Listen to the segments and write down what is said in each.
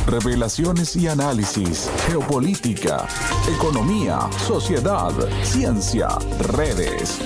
revelaciones y análisis, geopolítica, economía, sociedad, ciencia, redes.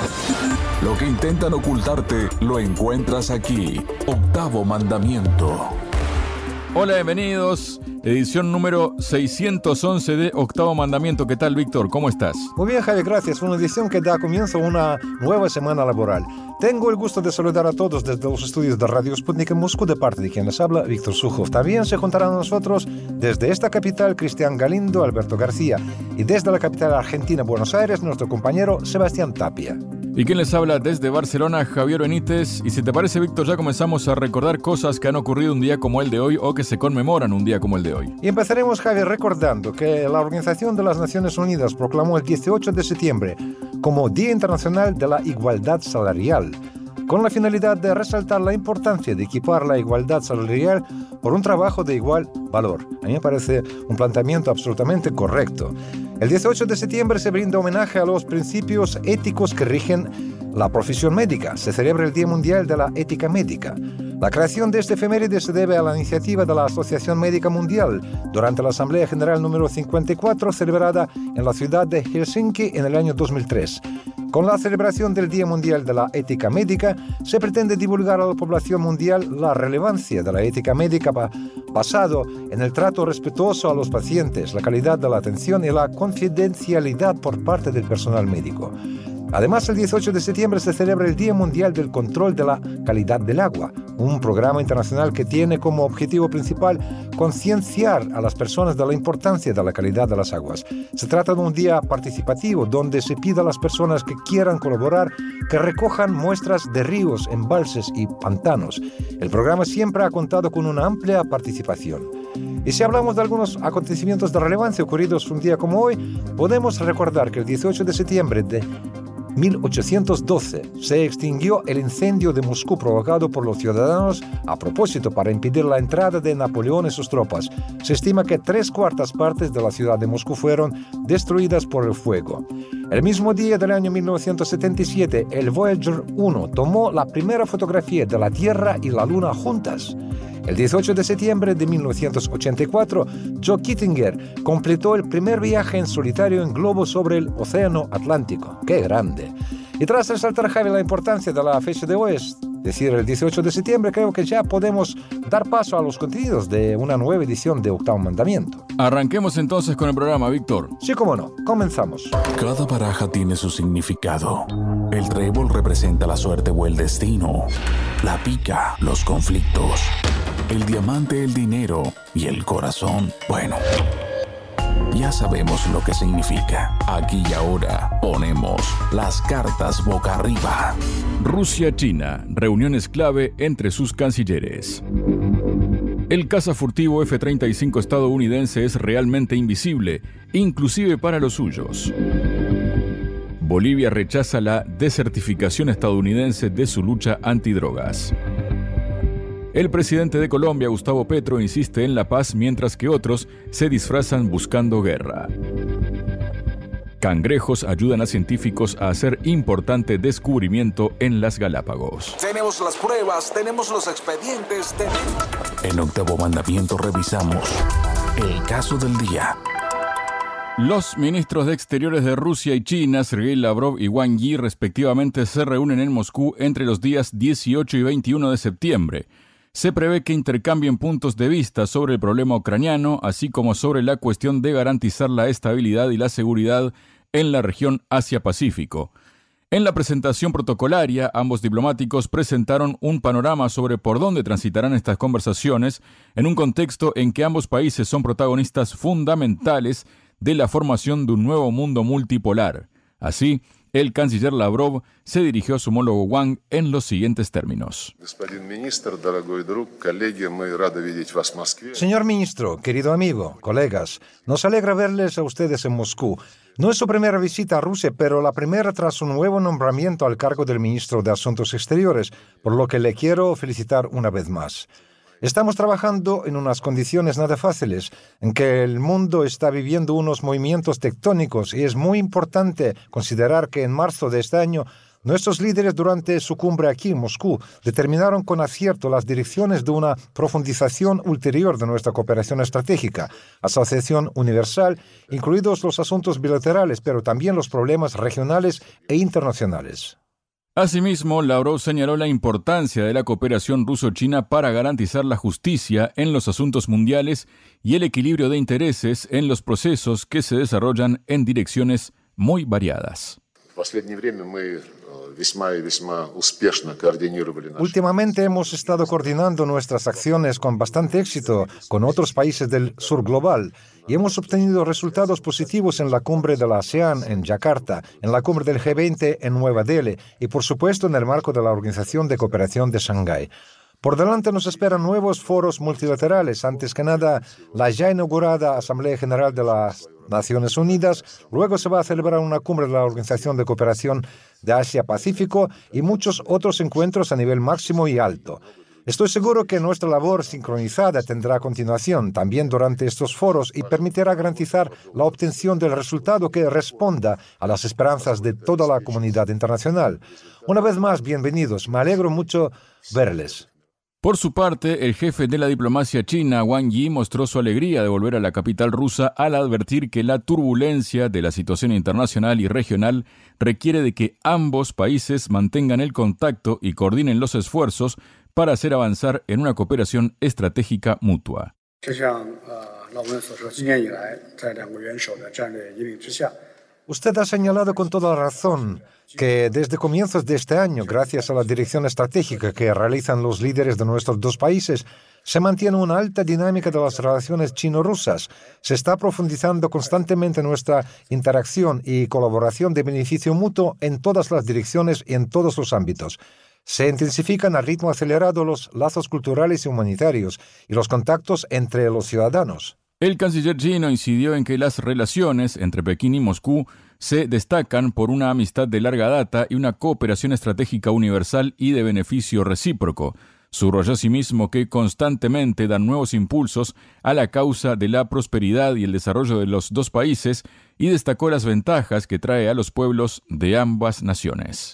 Lo que intentan ocultarte lo encuentras aquí. Octavo Mandamiento. Hola, bienvenidos. Edición número 611 de Octavo Mandamiento. ¿Qué tal, Víctor? ¿Cómo estás? Muy bien, Javi, gracias. Una edición que da comienzo a una nueva semana laboral. Tengo el gusto de saludar a todos desde los estudios de Radio Sputnik en Moscú, de parte de quien les habla, Víctor Sukhov. También se juntarán a nosotros desde esta capital, Cristian Galindo, Alberto García, y desde la capital argentina, Buenos Aires, nuestro compañero Sebastián Tapia. ¿Y quién les habla desde Barcelona? Javier Benítez. Y si te parece, Víctor, ya comenzamos a recordar cosas que han ocurrido un día como el de hoy o que se conmemoran un día como el de hoy. Y empezaremos, Javier, recordando que la Organización de las Naciones Unidas proclamó el 18 de septiembre como Día Internacional de la Igualdad Salarial, con la finalidad de resaltar la importancia de equipar la igualdad salarial por un trabajo de igual valor. A mí me parece un planteamiento absolutamente correcto. El 18 de septiembre se brinda homenaje a los principios éticos que rigen la profesión médica. Se celebra el Día Mundial de la Ética Médica. La creación de este efeméride se debe a la iniciativa de la Asociación Médica Mundial durante la Asamblea General número 54, celebrada en la ciudad de Helsinki en el año 2003. Con la celebración del Día Mundial de la Ética Médica, se pretende divulgar a la población mundial la relevancia de la ética médica basado en el trato respetuoso a los pacientes, la calidad de la atención y la confidencialidad por parte del personal médico. Además, el 18 de septiembre se celebra el Día Mundial del Control de la Calidad del Agua, un programa internacional que tiene como objetivo principal concienciar a las personas de la importancia de la calidad de las aguas. Se trata de un día participativo donde se pide a las personas que quieran colaborar que recojan muestras de ríos, embalses y pantanos. El programa siempre ha contado con una amplia participación. Y si hablamos de algunos acontecimientos de relevancia ocurridos un día como hoy, podemos recordar que el 18 de septiembre de 1812 se extinguió el incendio de Moscú provocado por los ciudadanos a propósito para impedir la entrada de Napoleón y sus tropas. Se estima que 3/4 partes de la ciudad de Moscú fueron destruidas por el fuego. El mismo día del año 1977, el Voyager 1 tomó la primera fotografía de la Tierra y la Luna juntas. El 18 de septiembre de 1984, Joe Kittinger completó el primer viaje en solitario en globo sobre el Océano Atlántico. ¡Qué grande! Y tras resaltar, Javi, la importancia de la fecha de hoy, es decir, el 18 de septiembre, creo que ya podemos dar paso a los contenidos de una nueva edición de Octavo Mandamiento. Arranquemos entonces con el programa, Víctor. Sí, cómo no. Comenzamos. Cada baraja tiene su significado. El trébol representa la suerte o el destino. La pica, los conflictos. El diamante, el dinero. Y el corazón, bueno, ya sabemos lo que significa. Aquí y ahora ponemos las cartas boca arriba. Rusia-China, reuniones clave entre sus cancilleres. El caza furtivo F-35 estadounidense es realmente invisible, inclusive para los suyos. Bolivia rechaza la desertificación estadounidense de su lucha antidrogas. El presidente de Colombia, Gustavo Petro, insiste en la paz mientras que otros se disfrazan buscando guerra. Cangrejos ayudan a científicos a hacer importante descubrimiento en las Galápagos. Tenemos las pruebas, tenemos los expedientes, En Octavo Mandamiento revisamos el caso del día. Los ministros de Exteriores de Rusia y China, Sergei Lavrov y Wang Yi, respectivamente, se reúnen en Moscú entre los días 18 y 21 de septiembre. Se prevé que intercambien puntos de vista sobre el problema ucraniano, así como sobre la cuestión de garantizar la estabilidad y la seguridad en la región Asia-Pacífico. En la presentación protocolaria, ambos diplomáticos presentaron un panorama sobre por dónde transitarán estas conversaciones en un contexto en que ambos países son protagonistas fundamentales de la formación de un nuevo mundo multipolar. Así, el canciller Lavrov se dirigió a su homólogo Wang en los siguientes términos. Señor ministro, querido amigo, colegas, nos alegra verles a ustedes en Moscú. No es su primera visita a Rusia, pero la primera tras un nuevo nombramiento al cargo del ministro de Asuntos Exteriores, por lo que le quiero felicitar una vez más. Estamos trabajando en unas condiciones nada fáciles, en que el mundo está viviendo unos movimientos tectónicos y es muy importante considerar que en marzo de este año Nuestros líderes durante su cumbre aquí en Moscú determinaron con acierto las direcciones de una profundización ulterior de nuestra cooperación estratégica, asociación universal, incluidos los asuntos bilaterales, pero también los problemas regionales e internacionales. Asimismo, Lavrov señaló la importancia de la cooperación ruso-china para garantizar la justicia en los asuntos mundiales y el equilibrio de intereses en los procesos que se desarrollan en direcciones muy variadas. Últimamente hemos estado coordinando nuestras acciones con bastante éxito con otros países del sur global y hemos obtenido resultados positivos en la cumbre de la ASEAN en Yakarta, en la cumbre del G20 en Nueva Delhi y, por supuesto, en el marco de la Organización de Cooperación de Shanghái. Por delante nos esperan nuevos foros multilaterales, antes que nada la ya inaugurada Asamblea General de las Naciones Unidas, luego se va a celebrar una cumbre de la Organización de Cooperación de Asia-Pacífico y muchos otros encuentros a nivel máximo y alto. Estoy seguro que nuestra labor sincronizada tendrá continuación también durante estos foros y permitirá garantizar la obtención del resultado que responda a las esperanzas de toda la comunidad internacional. Una vez más, bienvenidos. Me alegro mucho verles. Por su parte, el jefe de la diplomacia china, Wang Yi, mostró su alegría de volver a la capital rusa al advertir que la turbulencia de la situación internacional y regional requiere de que ambos países mantengan el contacto y coordinen los esfuerzos para hacer avanzar en una cooperación estratégica mutua. Usted ha señalado con toda razón que desde comienzos de este año, gracias a la dirección estratégica que realizan los líderes de nuestros dos países, se mantiene una alta dinámica de las relaciones chino-rusas. Se está profundizando constantemente nuestra interacción y colaboración de beneficio mutuo en todas las direcciones y en todos los ámbitos. Se intensifican a ritmo acelerado los lazos culturales y humanitarios y los contactos entre los ciudadanos. El canciller chino incidió en que las relaciones entre Pekín y Moscú se destacan por una amistad de larga data y una cooperación estratégica universal y de beneficio recíproco. Subrayó asimismo que constantemente dan nuevos impulsos a la causa de la prosperidad y el desarrollo de los dos países y destacó las ventajas que trae a los pueblos de ambas naciones.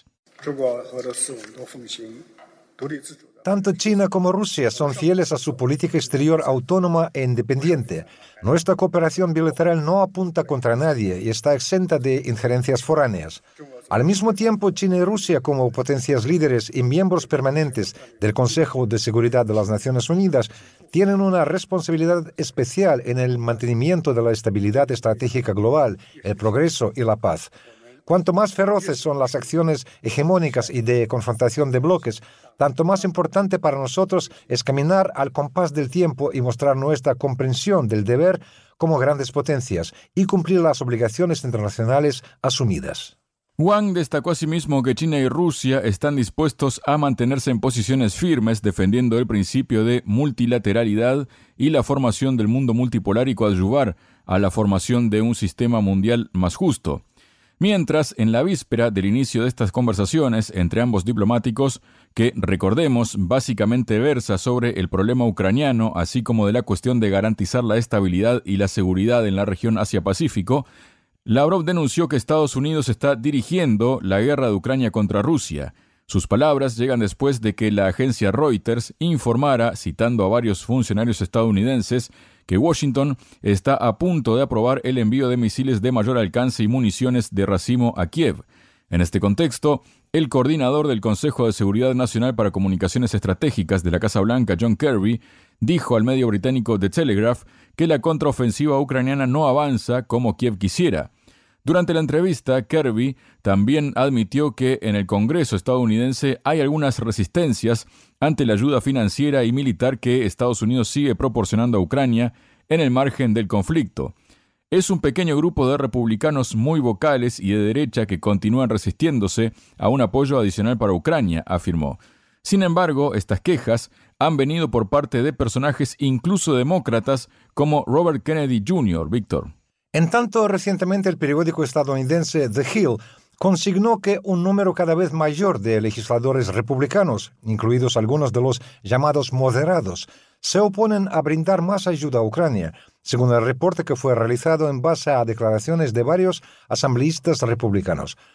Tanto China como Rusia son fieles a su política exterior autónoma e independiente. Nuestra cooperación bilateral no apunta contra nadie y está exenta de injerencias foráneas. Al mismo tiempo, China y Rusia, como potencias líderes y miembros permanentes del Consejo de Seguridad de las Naciones Unidas, tienen una responsabilidad especial en el mantenimiento de la estabilidad estratégica global, el progreso y la paz. Cuanto más feroces son las acciones hegemónicas y de confrontación de bloques, tanto más importante para nosotros es caminar al compás del tiempo y mostrar nuestra comprensión del deber como grandes potencias y cumplir las obligaciones internacionales asumidas. Wang destacó asimismo que China y Rusia están dispuestos a mantenerse en posiciones firmes defendiendo el principio de multilateralidad y la formación del mundo multipolar y coadyuvar a la formación de un sistema mundial más justo. Mientras, en la víspera del inicio de estas conversaciones entre ambos diplomáticos, que, recordemos, básicamente versa sobre el problema ucraniano, así como de la cuestión de garantizar la estabilidad y la seguridad en la región Asia-Pacífico, Lavrov denunció que Estados Unidos está dirigiendo la guerra de Ucrania contra Rusia. Sus palabras llegan después de que la agencia Reuters informara, citando a varios funcionarios estadounidenses, que Washington está a punto de aprobar el envío de misiles de mayor alcance y municiones de racimo a Kiev. En este contexto, el coordinador del Consejo de Seguridad Nacional para Comunicaciones Estratégicas de la Casa Blanca, John Kirby, dijo al medio británico The Telegraph que la contraofensiva ucraniana no avanza como Kiev quisiera. Durante la entrevista, Kirby también admitió que en el Congreso estadounidense hay algunas resistencias ante la ayuda financiera y militar que Estados Unidos sigue proporcionando a Ucrania en el margen del conflicto. Es un pequeño grupo de republicanos muy vocales y de derecha que continúan resistiéndose a un apoyo adicional para Ucrania, afirmó. Sin embargo, estas quejas han venido por parte de personajes incluso demócratas como Robert Kennedy Jr., Víctor. En tanto, recientemente el periódico estadounidense The Hill consignó que un número cada vez mayor de legisladores republicanos, incluidos algunos de los llamados moderados, se oponen a brindar más ayuda a Ucrania, según el reporte que fue realizado en base a declaraciones de varios asambleístas republicanos.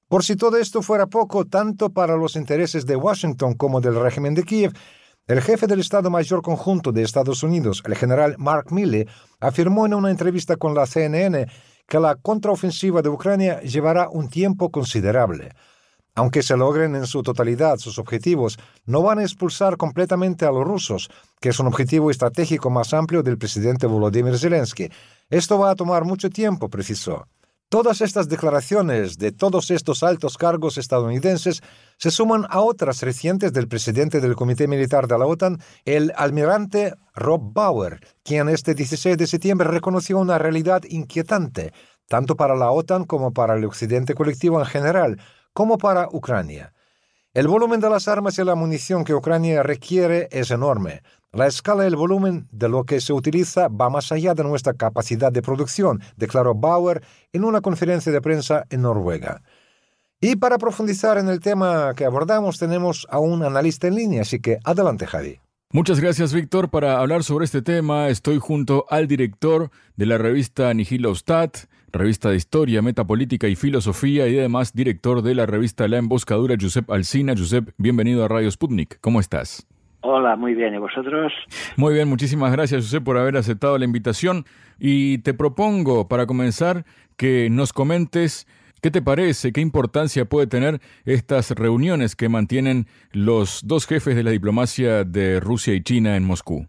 Por si todo esto fuera poco, tanto para los intereses de Washington como del régimen de Kiev, el jefe del Estado Mayor Conjunto de Estados Unidos, el general Mark Milley, afirmó en una entrevista con la CNN que la contraofensiva de Ucrania llevará un tiempo considerable. Aunque se logren en su totalidad sus objetivos, no van a expulsar completamente a los rusos, que es un objetivo estratégico más amplio del presidente Volodymyr Zelensky. Esto va a tomar mucho tiempo, precisó. Todas estas declaraciones de todos estos altos cargos estadounidenses se suman a otras recientes del presidente del Comité Militar de la OTAN, el almirante Rob Bauer, quien este 16 de septiembre reconoció una realidad inquietante, tanto para la OTAN como para el occidente colectivo en general, como para Ucrania. El volumen de las armas y la munición que Ucrania requiere es enorme. La escala y el volumen de lo que se utiliza va más allá de nuestra capacidad de producción, declaró Bauer en una conferencia de prensa en Noruega. Y para profundizar en el tema que abordamos, tenemos a un analista en línea, así que adelante, Javi. Muchas gracias, Víctor. Para hablar sobre este tema, estoy junto al director de la revista Nihilostat, revista de historia, metapolítica y filosofía, y además director de la revista La Emboscadura, Josep Alsina. Josep, bienvenido a Radio Sputnik. ¿Cómo estás? Hola, muy bien. ¿Y vosotros? Muy bien, muchísimas gracias, Josep, por haber aceptado la invitación. Y te propongo, para comenzar, que nos comentes qué te parece, qué importancia puede tener estas reuniones que mantienen los dos jefes de la diplomacia de Rusia y China en Moscú.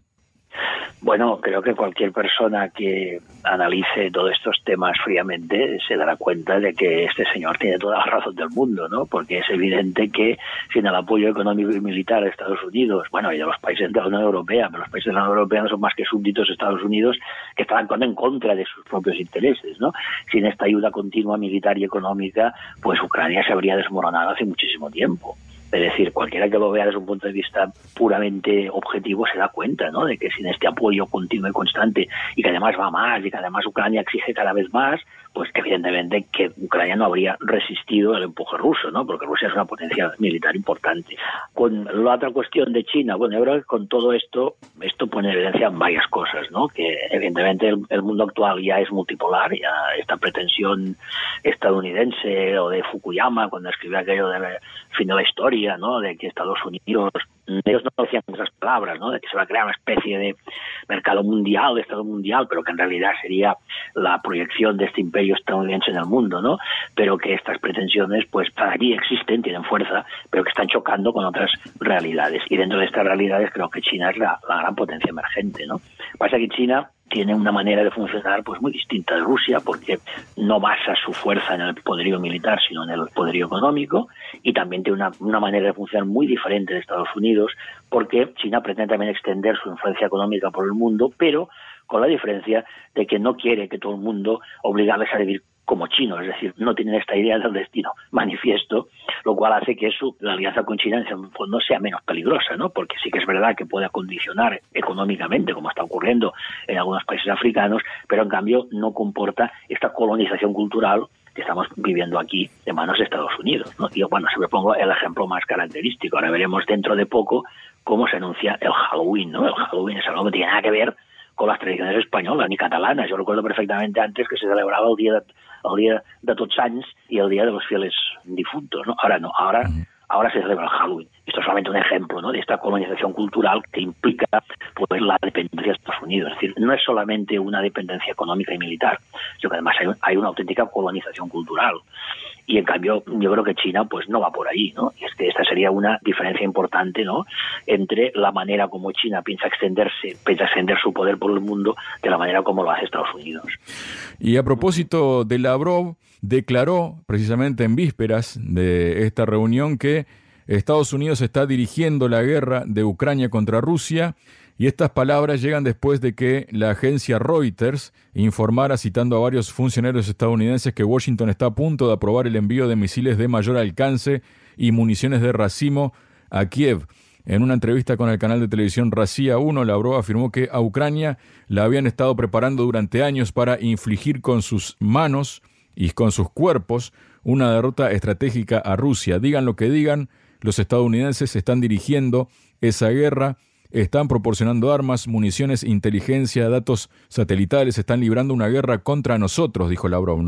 Bueno, creo que cualquier persona que analice todos estos temas fríamente se dará cuenta de que este señor tiene toda la razón del mundo, ¿no? Porque es evidente que sin el apoyo económico y militar de Estados Unidos, bueno, y de los países de la Unión Europea, pero los países de la Unión Europea no son más que súbditos de Estados Unidos que están en contra de sus propios intereses, ¿no? Sin esta ayuda continua militar y económica, pues Ucrania se habría desmoronado hace muchísimo tiempo. Es decir, cualquiera que lo vea desde un punto de vista puramente objetivo se da cuenta, ¿no?, de que sin este apoyo continuo y constante, y que además va más, y que además Ucrania exige cada vez más, pues evidentemente que Ucrania no habría resistido el empuje ruso, ¿no?, porque Rusia es una potencia militar importante. Con la otra cuestión de China, bueno, yo creo que con todo esto pone en evidencia varias cosas, ¿no?, que evidentemente el mundo actual ya es multipolar, ya esta pretensión estadounidense o de Fukuyama cuando escribió aquello de fin de la historia, ¿no?, de que Estados Unidos, ellos no decían esas palabras, ¿no?, de que se va a crear una especie de mercado mundial, de Estado mundial, pero que en realidad sería la proyección de este imperio estadounidense en el mundo, ¿no?, pero que estas pretensiones pues para allí existen, tienen fuerza, pero que están chocando con otras realidades, y dentro de estas realidades creo que China es la gran potencia emergente, ¿no? Pasa que China tiene una manera de funcionar pues muy distinta de Rusia, porque no basa su fuerza en el poderío militar, sino en el poderío económico, y también tiene una manera de funcionar muy diferente de Estados Unidos, porque China pretende también extender su influencia económica por el mundo, pero con la diferencia de que no quiere que todo el mundo obligarles a vivir como chinos, es decir, no tienen esta idea del destino manifiesto, lo cual hace que la alianza con China en el fondo sea menos peligrosa, ¿no? Porque sí que es verdad que puede condicionar económicamente, como está ocurriendo en algunos países africanos, pero en cambio no comporta esta colonización cultural que estamos viviendo aquí de manos de Estados Unidos, ¿no? Y bueno, si me pongo el ejemplo más característico, ahora veremos dentro de poco cómo se anuncia el Halloween, ¿no? El Halloween es algo que no tiene nada que ver con las tradiciones españolas ni catalanas. Yo recuerdo perfectamente antes que se celebraba el día de Tots Sants y el día de los fieles difuntos, ¿no? Ahora no, ahora se celebra el Halloween. Esto es solamente un ejemplo, ¿no?, de esta colonización cultural que implica pues la dependencia de Estados Unidos. Es decir, no es solamente una dependencia económica y militar, sino que además hay una auténtica colonización cultural. Y en cambio yo creo que China pues no va por ahí, ¿no? Y es que esta sería una diferencia importante, ¿no?, entre la manera como China piensa extender su poder por el mundo de la manera como lo hace Estados Unidos. Y a propósito de Lavrov, declaró precisamente en vísperas de esta reunión que Estados Unidos está dirigiendo la guerra de Ucrania contra Rusia, y estas palabras llegan después de que la agencia Reuters informara, citando a varios funcionarios estadounidenses, que Washington está a punto de aprobar el envío de misiles de mayor alcance y municiones de racimo a Kiev. En una entrevista con el canal de televisión Russia 1, Lavrov afirmó que a Ucrania la habían estado preparando durante años para infligir con sus manos y con sus cuerpos una derrota estratégica a Rusia. Digan lo que digan, los estadounidenses están dirigiendo esa guerra, están proporcionando armas, municiones, inteligencia, datos satelitales, están librando una guerra contra nosotros, dijo Lavrov, ¿no?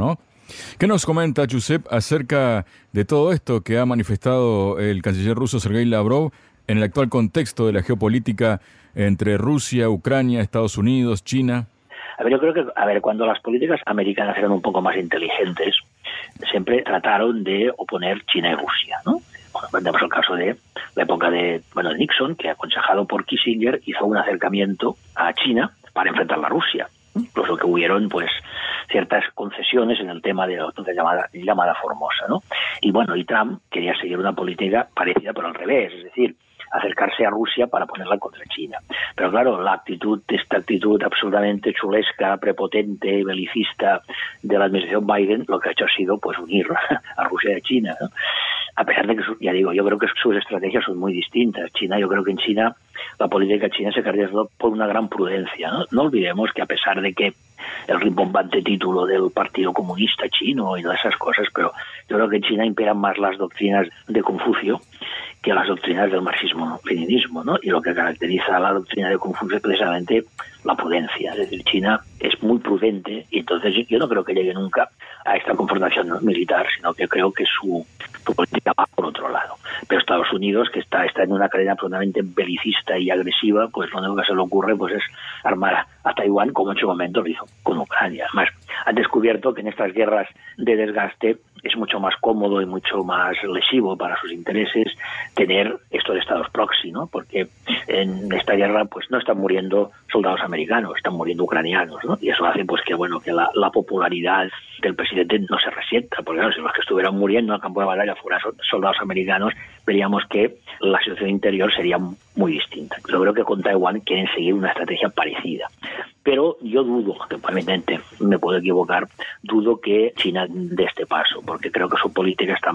¿Qué nos comenta Josep acerca de todo esto que ha manifestado el canciller ruso Sergei Lavrov en el actual contexto de la geopolítica entre Rusia, Ucrania, Estados Unidos, China? Yo creo que, cuando las políticas americanas eran un poco más inteligentes, siempre trataron de oponer China y Rusia, ¿no? Tenemos el caso de la época de Nixon, que, aconsejado por Kissinger, hizo un acercamiento a China para enfrentar a Rusia. Incluso que hubieron, ciertas concesiones en el tema de la llamada Formosa, ¿no? Y Trump quería seguir una política parecida, pero al revés, es decir, acercarse a Rusia para ponerla contra China. Pero claro, esta actitud absolutamente chulesca, prepotente, belicista de la administración Biden, lo que ha hecho ha sido unir a Rusia y a China, ¿no? A pesar de que, yo creo que sus estrategias son muy distintas. Yo creo que en China, la política china se caracteriza por una gran prudencia, ¿no? No olvidemos que, a pesar de que el rimbombante título del Partido Comunista Chino y todas esas cosas, pero yo creo que en China imperan más las doctrinas de Confucio que las doctrinas del marxismo-leninismo, ¿no? Y lo que caracteriza a la doctrina de Confucio es precisamente la prudencia. Es decir, China es muy prudente y entonces yo no creo que llegue nunca a esta confrontación militar, sino que creo que su política va por otro lado. Pero Estados Unidos, que está en una cadena absolutamente belicista y agresiva, lo único que se le ocurre es armar a Taiwán, como en su momento lo hizo con Ucrania. Además, han descubierto que en estas guerras de desgaste es mucho más cómodo y mucho más lesivo para sus intereses tener estos estados proxy, ¿no? Porque en esta guerra no están muriendo soldados americanos, están muriendo ucranianos, ¿no? Y eso hace que la popularidad del presidente no se resienta, porque claro, si los que estuvieran muriendo en el campo de batalla fueran soldados americanos, veríamos que la situación interior sería muy distinta. Yo creo que con Taiwán quieren seguir una estrategia parecida. Pero yo dudo, que probablemente me puedo equivocar, dudo que China dé este paso, porque creo que su política está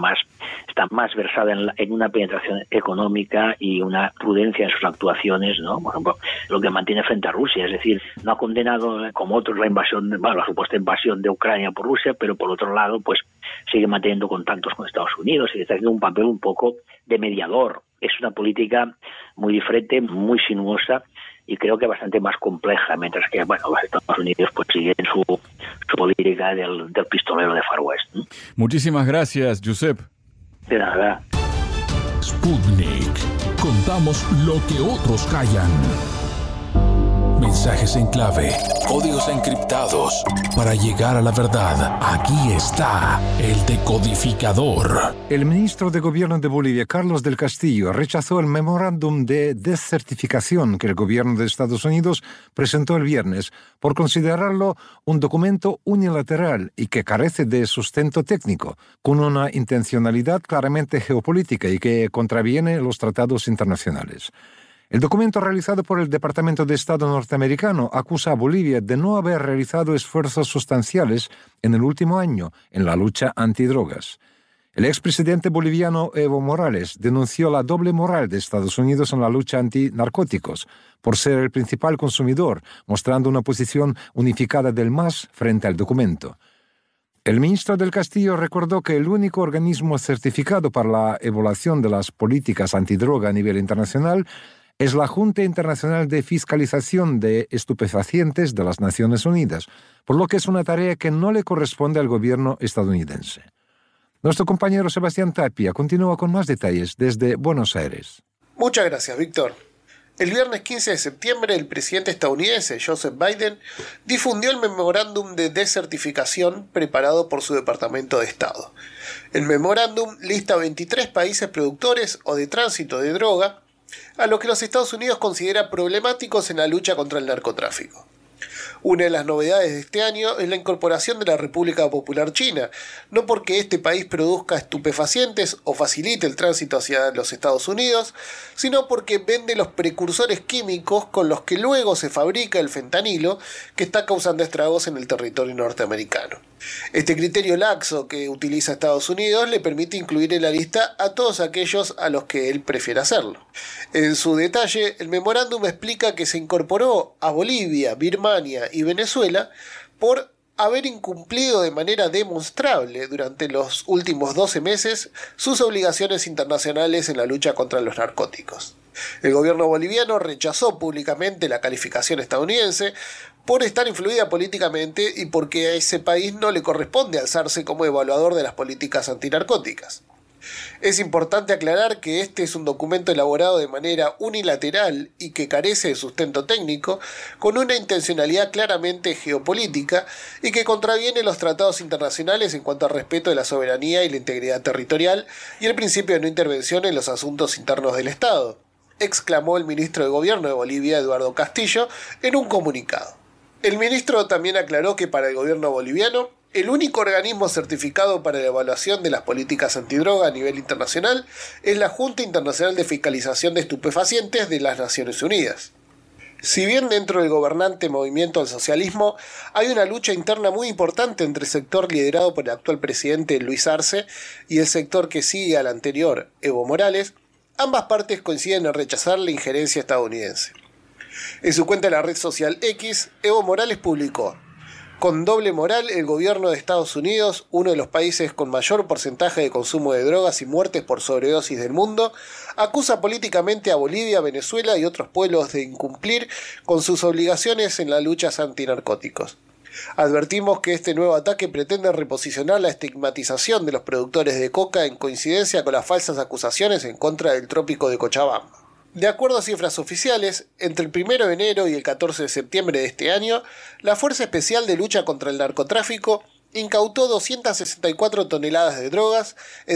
más versada en una penetración económica y una prudencia en sus actuaciones, ¿no? Por ejemplo, lo que mantiene frente a Rusia, es decir, no ha condenado como otros la supuesta invasión de Ucrania por Rusia, pero por otro lado, sigue manteniendo contactos con Estados Unidos y está haciendo un papel un poco de mediador. Es una política muy diferente, muy sinuosa y creo que bastante más compleja, mientras que los Estados Unidos siguen su política del pistolero de Far West, ¿no? Muchísimas gracias, Josep. De nada. Sputnik. Contamos lo que otros callan. Mensajes en clave, códigos encriptados. Para llegar a la verdad, aquí está el decodificador. El ministro de Gobierno de Bolivia, Carlos del Castillo, rechazó el memorándum de descertificación que el gobierno de Estados Unidos presentó el viernes por considerarlo un documento unilateral y que carece de sustento técnico, con una intencionalidad claramente geopolítica y que contraviene los tratados internacionales. El documento realizado por el Departamento de Estado norteamericano acusa a Bolivia de no haber realizado esfuerzos sustanciales en el último año en la lucha antidrogas. El expresidente boliviano Evo Morales denunció la doble moral de Estados Unidos en la lucha antinarcóticos por ser el principal consumidor, mostrando una posición unificada del MAS frente al documento. El ministro del Castillo recordó que el único organismo certificado para la evaluación de las políticas antidroga a nivel internacional es la Junta Internacional de Fiscalización de Estupefacientes de las Naciones Unidas, por lo que es una tarea que no le corresponde al gobierno estadounidense. Nuestro compañero Sebastián Tapia continúa con más detalles desde Buenos Aires. Muchas gracias, Víctor. El viernes 15 de septiembre, el presidente estadounidense Joseph Biden difundió el memorándum de desertificación preparado por su Departamento de Estado. El memorándum lista 23 países productores o de tránsito de droga a los que los Estados Unidos considera problemáticos en la lucha contra el narcotráfico. Una de las novedades de este año es la incorporación de la República Popular China, no porque este país produzca estupefacientes o facilite el tránsito hacia los Estados Unidos, sino porque vende los precursores químicos con los que luego se fabrica el fentanilo que está causando estragos en el territorio norteamericano. Este criterio laxo que utiliza Estados Unidos le permite incluir en la lista a todos aquellos a los que él prefiere hacerlo. En su detalle, el memorándum explica que se incorporó a Bolivia, Birmania y Venezuela por haber incumplido de manera demostrable durante los últimos 12 meses sus obligaciones internacionales en la lucha contra los narcóticos. El gobierno boliviano rechazó públicamente la calificación estadounidense por estar influida políticamente y porque a ese país no le corresponde alzarse como evaluador de las políticas antinarcóticas. Es importante aclarar que este es un documento elaborado de manera unilateral y que carece de sustento técnico, con una intencionalidad claramente geopolítica y que contraviene los tratados internacionales en cuanto al respeto de la soberanía y la integridad territorial y el principio de no intervención en los asuntos internos del Estado, exclamó el ministro de Gobierno de Bolivia, Eduardo Castillo, en un comunicado. El ministro también aclaró que para el gobierno boliviano, el único organismo certificado para la evaluación de las políticas antidroga a nivel internacional es la Junta Internacional de Fiscalización de Estupefacientes de las Naciones Unidas. Si bien dentro del gobernante movimiento al socialismo hay una lucha interna muy importante entre el sector liderado por el actual presidente Luis Arce y el sector que sigue al anterior, Evo Morales, ambas partes coinciden en rechazar la injerencia estadounidense. En su cuenta de la red social X, Evo Morales publicó: con doble moral, el gobierno de Estados Unidos, uno de los países con mayor porcentaje de consumo de drogas y muertes por sobredosis del mundo, acusa políticamente a Bolivia, Venezuela y otros pueblos de incumplir con sus obligaciones en las luchas antinarcóticos. Advertimos que este nuevo ataque pretende reposicionar la estigmatización de los productores de coca en coincidencia con las falsas acusaciones en contra del trópico de Cochabamba. De acuerdo a cifras oficiales, entre el 1 de enero y el 14 de septiembre de este año, la Fuerza Especial de Lucha contra el Narcotráfico incautó 264 toneladas de drogas en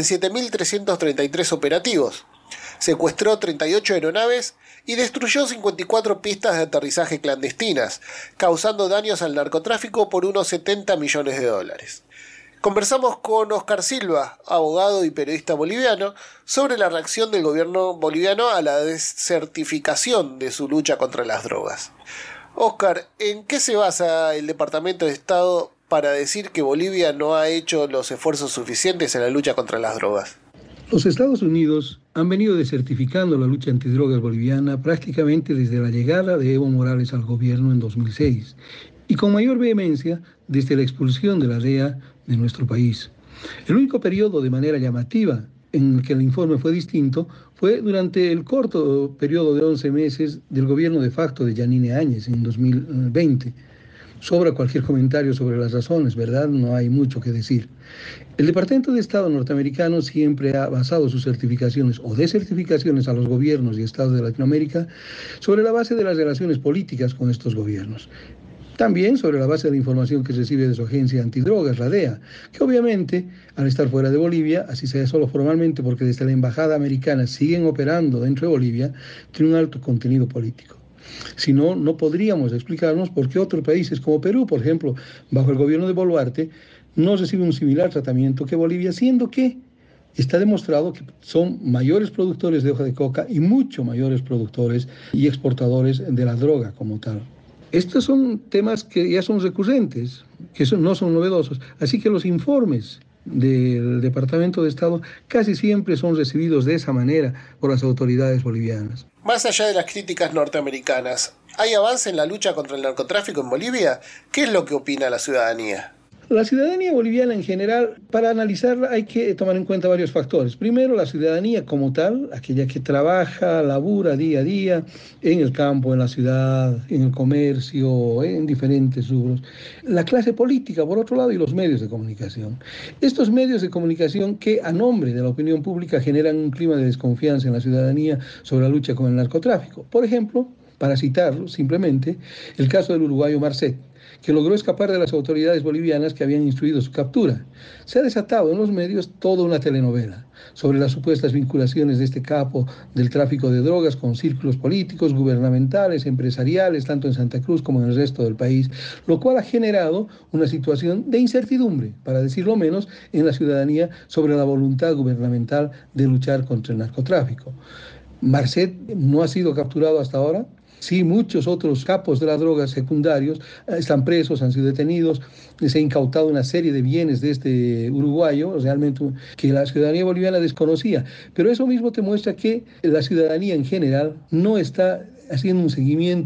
7.333 operativos, secuestró 38 aeronaves y destruyó 54 pistas de aterrizaje clandestinas, causando daños al narcotráfico por unos 70 millones de dólares. Conversamos con Oscar Silva, abogado y periodista boliviano, sobre la reacción del gobierno boliviano a la desertificación de su lucha contra las drogas. Oscar, ¿en qué se basa el Departamento de Estado para decir que Bolivia no ha hecho los esfuerzos suficientes en la lucha contra las drogas? Los Estados Unidos han venido desertificando la lucha antidrogas boliviana prácticamente desde la llegada de Evo Morales al gobierno en 2006 y con mayor vehemencia desde la expulsión de la DEA de nuestro país. El único periodo de manera llamativa en el que el informe fue distinto fue durante el corto periodo de 11 meses del gobierno de facto de Yanine Áñez en 2020. Sobra cualquier comentario sobre las razones, ¿verdad? No hay mucho que decir. El Departamento de Estado norteamericano siempre ha basado sus certificaciones o desertificaciones a los gobiernos y estados de Latinoamérica sobre la base de las relaciones políticas con estos gobiernos. También sobre la base de la información que recibe de su agencia antidrogas, la DEA, que obviamente, al estar fuera de Bolivia, así sea solo formalmente porque desde la embajada americana siguen operando dentro de Bolivia, tiene un alto contenido político. Si no, no podríamos explicarnos por qué otros países como Perú, por ejemplo, bajo el gobierno de Boluarte, no reciben un similar tratamiento que Bolivia, siendo que está demostrado que son mayores productores de hoja de coca y mucho mayores productores y exportadores de la droga como tal. Estos son temas que ya son recurrentes, que no son novedosos, así que los informes del Departamento de Estado casi siempre son recibidos de esa manera por las autoridades bolivianas. Más allá de las críticas norteamericanas, ¿hay avance en la lucha contra el narcotráfico en Bolivia? ¿Qué es lo que opina la ciudadanía? La ciudadanía boliviana en general, para analizarla hay que tomar en cuenta varios factores. Primero, la ciudadanía como tal, aquella que trabaja, labura día a día en el campo, en la ciudad, en el comercio, en diferentes rubros. La clase política, por otro lado, y los medios de comunicación. Estos medios de comunicación que, a nombre de la opinión pública, generan un clima de desconfianza en la ciudadanía sobre la lucha con el narcotráfico. Por ejemplo, para citarlo simplemente, el caso del uruguayo Marcet, que logró escapar de las autoridades bolivianas que habían instruido su captura. Se ha desatado en los medios toda una telenovela sobre las supuestas vinculaciones de este capo del tráfico de drogas con círculos políticos, gubernamentales, empresariales, tanto en Santa Cruz como en el resto del país, lo cual ha generado una situación de incertidumbre, para decirlo menos, en la ciudadanía sobre la voluntad gubernamental de luchar contra el narcotráfico. Marcet no ha sido capturado hasta ahora. Sí, muchos otros capos de la droga secundarios están presos, han sido detenidos, se ha incautado una serie de bienes de este uruguayo, realmente que la ciudadanía boliviana desconocía. Pero eso mismo te muestra que la ciudadanía en general no está haciendo un seguimiento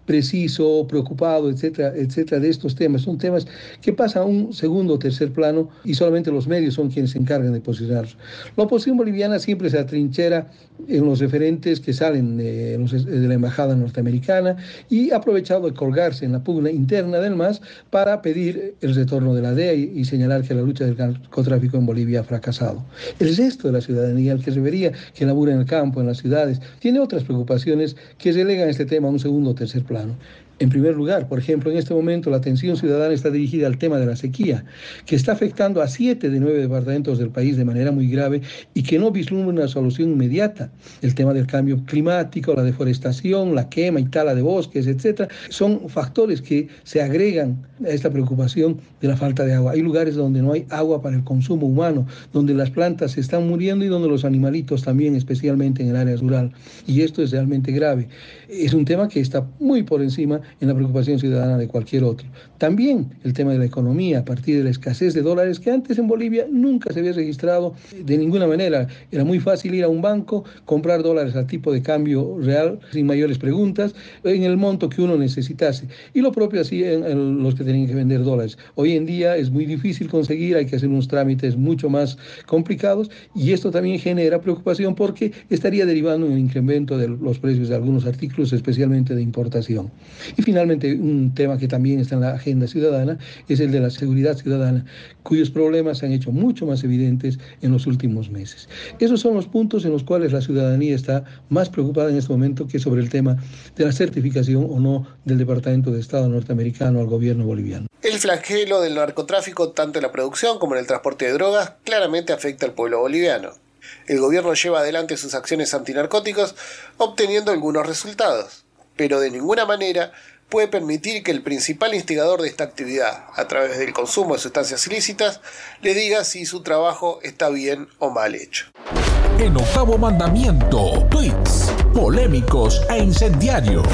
preciso, preocupado, etcétera, etcétera, de estos temas. Son temas que pasan a un segundo o tercer plano y solamente los medios son quienes se encargan de posicionarlos. La oposición boliviana siempre se atrinchera en los referentes que salen de la embajada norteamericana y ha aprovechado de colgarse en la pugna interna del MAS para pedir el retorno de la DEA y señalar que la lucha del narcotráfico en Bolivia ha fracasado. El resto de la ciudadanía, el que se vería que labura en el campo, en las ciudades, tiene otras preocupaciones que relegan este tema a un segundo o tercer plano. En primer lugar, por ejemplo, en este momento la atención ciudadana está dirigida al tema de la sequía, que está afectando a 7 de 9 departamentos del país de manera muy grave y que no vislumbra una solución inmediata. El tema del cambio climático, la deforestación, la quema y tala de bosques, etcétera, son factores que se agregan a esta preocupación de la falta de agua. Hay lugares donde no hay agua para el consumo humano, donde las plantas se están muriendo y donde los animalitos también, especialmente en el área rural. Y esto es realmente grave. Es un tema que está muy por encima en la preocupación ciudadana de cualquier otro. También el tema de la economía, a partir de la escasez de dólares que antes en Bolivia nunca se había registrado de ninguna manera. Era muy fácil ir a un banco, comprar dólares al tipo de cambio real, sin mayores preguntas, en el monto que uno necesitase. Y lo propio así en los que tenían que vender dólares. Hoy en día es muy difícil conseguir, hay que hacer unos trámites mucho más complicados y esto también genera preocupación porque estaría derivando en el incremento de los precios de algunos artículos, especialmente de importación. Y finalmente, un tema que también está en la agenda ciudadana es el de la seguridad ciudadana, cuyos problemas se han hecho mucho más evidentes en los últimos meses. Esos son los puntos en los cuales la ciudadanía está más preocupada en este momento que sobre el tema de la certificación o no del Departamento de Estado norteamericano al gobierno boliviano. El flagelo del narcotráfico, tanto en la producción como en el transporte de drogas, claramente afecta al pueblo boliviano. El gobierno lleva adelante sus acciones antinarcóticos, obteniendo algunos resultados, pero de ninguna manera puede permitir que el principal instigador de esta actividad, a través del consumo de sustancias ilícitas, le diga si su trabajo está bien o mal hecho. En Octavo Mandamiento, tweets polémicos e incendiarios.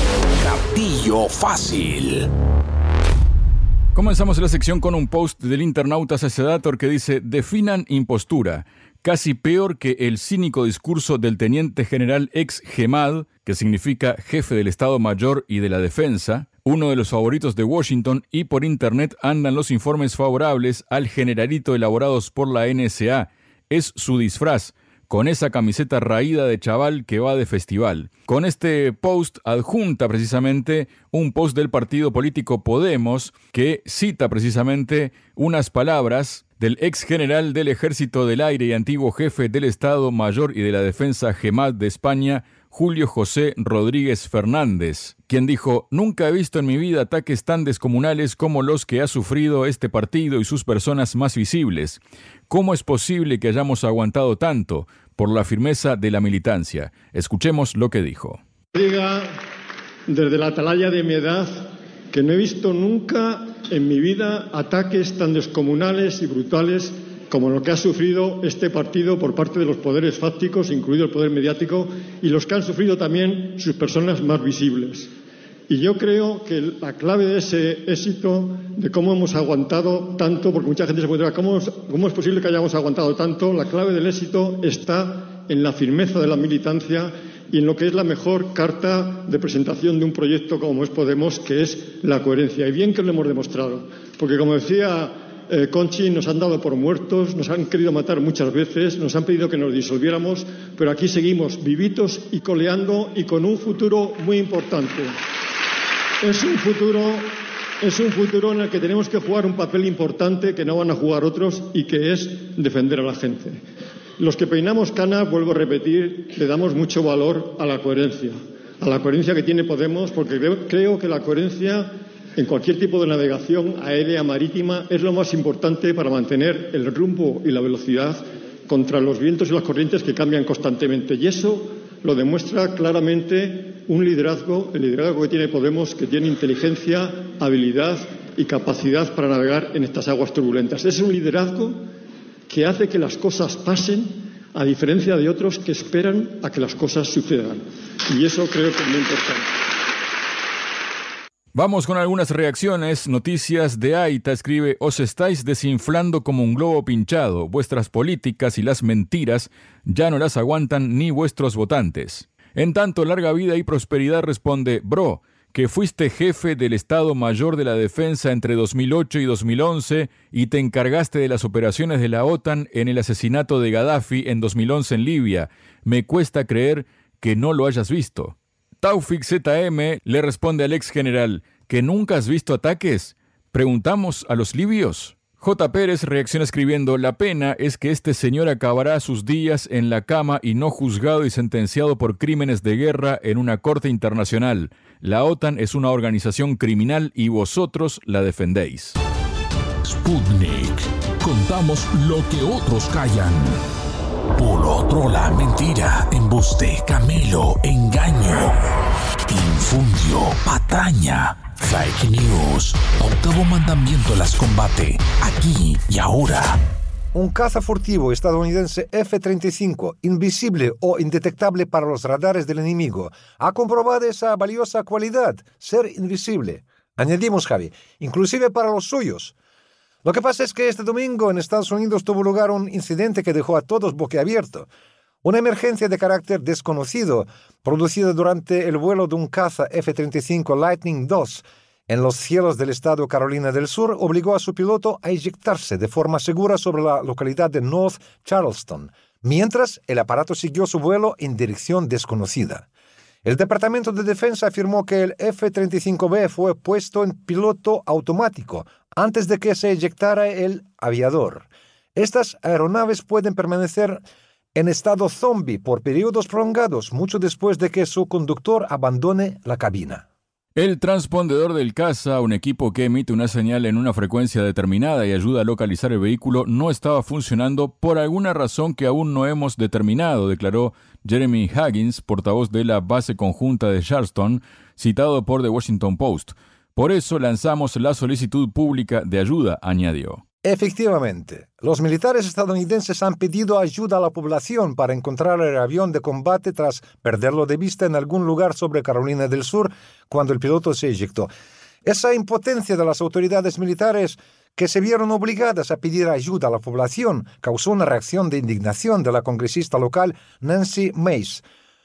Gatillo fácil. Comenzamos la sección con un post del internauta Sedator que dice: definan impostura. Casi peor que el cínico discurso del teniente general ex GEMAD, que significa jefe del Estado Mayor y de la Defensa, uno de los favoritos de Washington, y por internet andan los informes favorables al generalito elaborados por la NSA. Es su disfraz, con esa camiseta raída de chaval que va de festival. Con este post adjunta precisamente un post del partido político Podemos que cita precisamente unas palabras del ex general del Ejército del Aire y antiguo jefe del Estado Mayor y de la Defensa GEMAD de España, Julio José Rodríguez Fernández, quien dijo: nunca he visto en mi vida ataques tan descomunales como los que ha sufrido este partido y sus personas más visibles. ¿Cómo es posible que hayamos aguantado tanto? Por la firmeza de la militancia. Escuchemos lo que dijo. Diga desde la atalaya de mi edad que no he visto nunca en mi vida ataques tan descomunales y brutales como lo que ha sufrido este partido por parte de los poderes fácticos, incluido el poder mediático, y los que han sufrido también sus personas más visibles. Y yo creo que la clave de ese éxito, de cómo hemos aguantado tanto, porque mucha gente se pregunta ¿cómo es posible que hayamos aguantado tanto? La clave del éxito está en la firmeza de la militancia y en lo que es la mejor carta de presentación de un proyecto como es Podemos, que es la coherencia. Y bien que lo hemos demostrado, porque como decía Conchi, nos han dado por muertos, nos han querido matar muchas veces, nos han pedido que nos disolviéramos, pero aquí seguimos vivitos y coleando y con un futuro muy importante. Es un futuro en el que tenemos que jugar un papel importante que no van a jugar otros y que es defender a la gente. Los que peinamos canas, vuelvo a repetir, le damos mucho valor a la coherencia que tiene Podemos, porque creo que la coherencia en cualquier tipo de navegación aérea, marítima, es lo más importante para mantener el rumbo y la velocidad contra los vientos y las corrientes que cambian constantemente. Y eso lo demuestra claramente el liderazgo que tiene Podemos, que tiene inteligencia, habilidad y capacidad para navegar en estas aguas turbulentas. Es un liderazgo que hace que las cosas pasen, a diferencia de otros que esperan a que las cosas sucedan. Y eso creo que es muy importante. Vamos con algunas reacciones. Noticias de Aita escribe: os estáis desinflando como un globo pinchado. Vuestras políticas y las mentiras ya no las aguantan ni vuestros votantes. En tanto, Larga Vida y Prosperidad responde: bro, que fuiste jefe del Estado Mayor de la Defensa entre 2008 y 2011 y te encargaste de las operaciones de la OTAN en el asesinato de Gaddafi en 2011 en Libia. Me cuesta creer que no lo hayas visto. Taufik ZM le responde al ex general: ¿que nunca has visto ataques? Preguntamos a los libios. J. Pérez reacciona escribiendo: la pena es que este señor acabará sus días en la cama y no juzgado y sentenciado por crímenes de guerra en una corte internacional. La OTAN es una organización criminal y vosotros la defendéis. Sputnik. Contamos lo que otros callan. Pulotro, la mentira, embuste, camelo, engaño, infundio, patraña, fake news. Octavo mandamiento las combate, aquí y ahora. Un caza furtivo estadounidense F-35, invisible o indetectable para los radares del enemigo, ha comprobado esa valiosa cualidad, ser invisible. Añadimos, Javi, inclusive para los suyos. Lo que pasa es que este domingo en Estados Unidos tuvo lugar un incidente que dejó a todos boquiabiertos. Una emergencia de carácter desconocido, producida durante el vuelo de un caza F-35 Lightning II en los cielos del estado Carolina del Sur, obligó a su piloto a eyectarse de forma segura sobre la localidad de North Charleston, mientras el aparato siguió su vuelo en dirección desconocida. El Departamento de Defensa afirmó que el F-35B fue puesto en piloto automático antes de que se eyectara el aviador. Estas aeronaves pueden permanecer en estado zombie por periodos prolongados, mucho después de que su conductor abandone la cabina. El transpondedor del caza, un equipo que emite una señal en una frecuencia determinada y ayuda a localizar el vehículo, no estaba funcionando por alguna razón que aún no hemos determinado, declaró Jeremy Huggins, portavoz de la base conjunta de Charleston, citado por The Washington Post. Por eso lanzamos la solicitud pública de ayuda, añadió. Efectivamente, los militares estadounidenses han pedido ayuda a la población para encontrar el avión de combate tras perderlo de vista en algún lugar sobre Carolina del Sur cuando el piloto se eyectó. Esa impotencia de las autoridades militares que se vieron obligadas a pedir ayuda a la población causó una reacción de indignación de la congresista local Nancy Mace.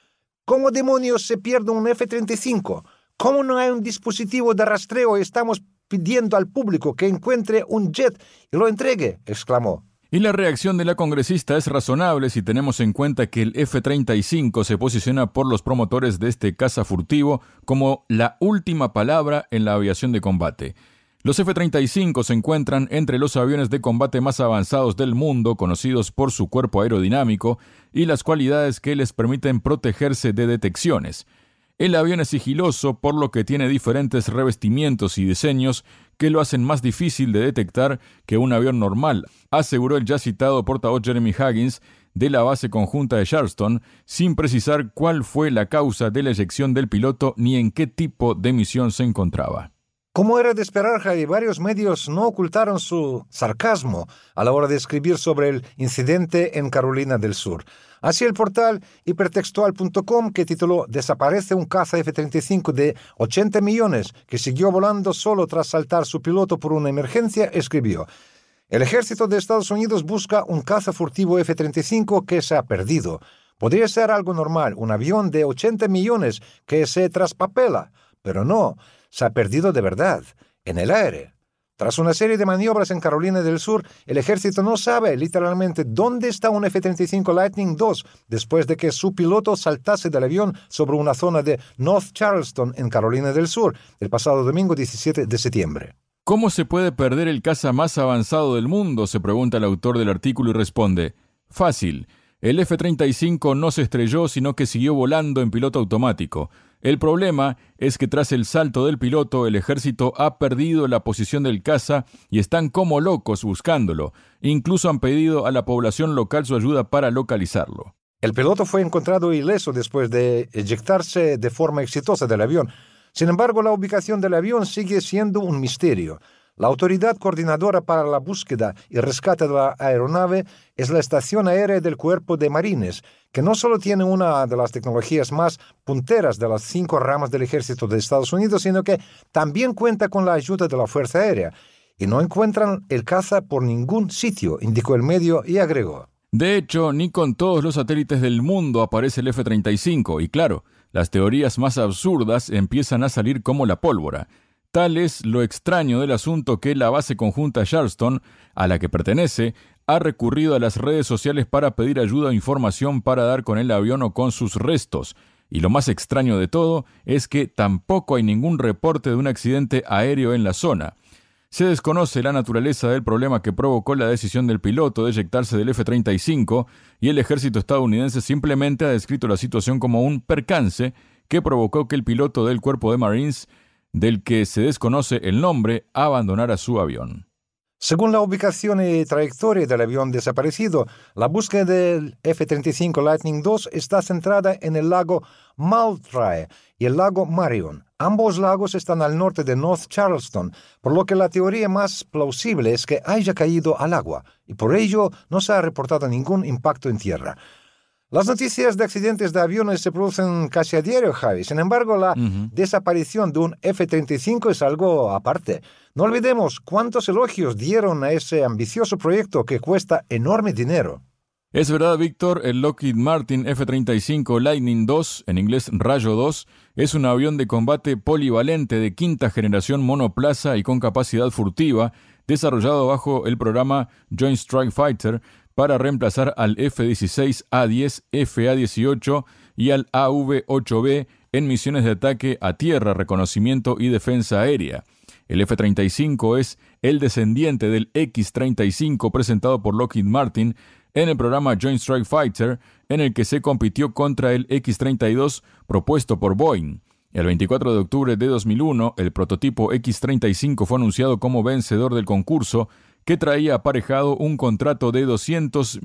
¿Cómo demonios se pierde un F-35? ¿Cómo no hay un dispositivo de rastreo y estamos pidiendo al público que encuentre un jet y lo entregue?, exclamó. Y la reacción de la congresista es razonable si tenemos en cuenta que el F-35 se posiciona por los promotores de este caza furtivo como la última palabra en la aviación de combate. Los F-35 se encuentran entre los aviones de combate más avanzados del mundo, conocidos por su cuerpo aerodinámico y las cualidades que les permiten protegerse de detecciones. El avión es sigiloso, por lo que tiene diferentes revestimientos y diseños que lo hacen más difícil de detectar que un avión normal, aseguró el ya citado portavoz Jeremy Huggins de la base conjunta de Charleston, sin precisar cuál fue la causa de la eyección del piloto ni en qué tipo de misión se encontraba. Como era de esperar, Javi, varios medios no ocultaron su sarcasmo a la hora de escribir sobre el incidente en Carolina del Sur. Así el portal hipertextual.com, que tituló «Desaparece un caza F-35 de 80 millones que siguió volando solo tras saltar su piloto por una emergencia», escribió: «El ejército de Estados Unidos busca un caza furtivo F-35 que se ha perdido. Podría ser algo normal, un avión de 80 millones que se traspapela, pero no, se ha perdido de verdad, en el aire». Tras una serie de maniobras en Carolina del Sur, el ejército no sabe literalmente dónde está un F-35 Lightning II después de que su piloto saltase del avión sobre una zona de North Charleston en Carolina del Sur el pasado domingo 17 de septiembre. ¿Cómo se puede perder el caza más avanzado del mundo?, se pregunta el autor del artículo y responde: fácil. El F-35 no se estrelló, sino que siguió volando en piloto automático. El problema es que tras el salto del piloto, el ejército ha perdido la posición del caza y están como locos buscándolo. Incluso han pedido a la población local su ayuda para localizarlo. El piloto fue encontrado ileso después de eyectarse de forma exitosa del avión. Sin embargo, la ubicación del avión sigue siendo un misterio. La autoridad coordinadora para la búsqueda y rescate de la aeronave es la Estación Aérea del Cuerpo de Marines, que no solo tiene una de las tecnologías más punteras de las 5 ramas del ejército de Estados Unidos, sino que también cuenta con la ayuda de la Fuerza Aérea. Y no encuentran el caza por ningún sitio, indicó el medio y agregó: de hecho, ni con todos los satélites del mundo aparece el F-35, y claro, las teorías más absurdas empiezan a salir como la pólvora. Tal es lo extraño del asunto que la base conjunta Charleston, a la que pertenece, ha recurrido a las redes sociales para pedir ayuda o información para dar con el avión o con sus restos. Y lo más extraño de todo es que tampoco hay ningún reporte de un accidente aéreo en la zona. Se desconoce la naturaleza del problema que provocó la decisión del piloto de eyectarse del F-35 y el ejército estadounidense simplemente ha descrito la situación como un percance que provocó que el piloto del cuerpo de Marines, del que se desconoce el nombre, abandonara su avión. Según la ubicación y trayectoria del avión desaparecido, la búsqueda del F-35 Lightning II está centrada en el lago Moultrie y el lago Marion. Ambos lagos están al norte de North Charleston, por lo que la teoría más plausible es que haya caído al agua, y por ello no se ha reportado ningún impacto en tierra. Las noticias de accidentes de aviones se producen casi a diario, Javi. Sin embargo, la desaparición de un F-35 es algo aparte. No olvidemos cuántos elogios dieron a ese ambicioso proyecto que cuesta enorme dinero. Es verdad, Víctor, el Lockheed Martin F-35 Lightning II, en inglés Rayo 2, es un avión de combate polivalente de quinta generación monoplaza y con capacidad furtiva, desarrollado bajo el programa Joint Strike Fighter, para reemplazar al F-16A10, FA-18 y al AV-8B en misiones de ataque a tierra, reconocimiento y defensa aérea. El F-35 es el descendiente del X-35 presentado por Lockheed Martin en el programa Joint Strike Fighter, en el que se compitió contra el X-32 propuesto por Boeing. El 24 de octubre de 2001, el prototipo X-35 fue anunciado como vencedor del concurso, que traía aparejado un contrato de $200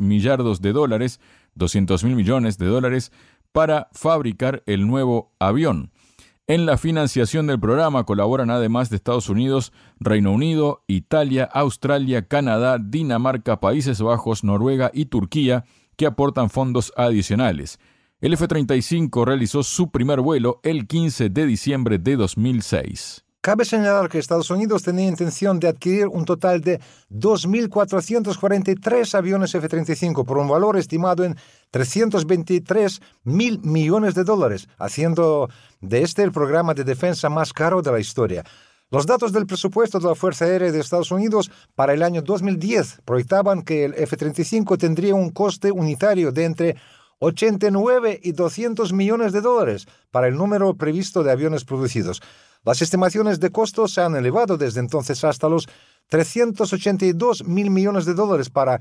mil millones de dólares, para fabricar el nuevo avión. En la financiación del programa colaboran además de Estados Unidos, Reino Unido, Italia, Australia, Canadá, Dinamarca, Países Bajos, Noruega y Turquía, que aportan fondos adicionales. El F-35 realizó su primer vuelo el 15 de diciembre de 2006. Cabe señalar que Estados Unidos tenía intención de adquirir un total de 2.443 aviones F-35 por un valor estimado en $323 mil millones, haciendo de este el programa de defensa más caro de la historia. Los datos del presupuesto de la Fuerza Aérea de Estados Unidos para el año 2010 proyectaban que el F-35 tendría un coste unitario de entre 89 y $200 millones para el número previsto de aviones producidos. Las estimaciones de costos se han elevado desde entonces hasta los $382 mil millones para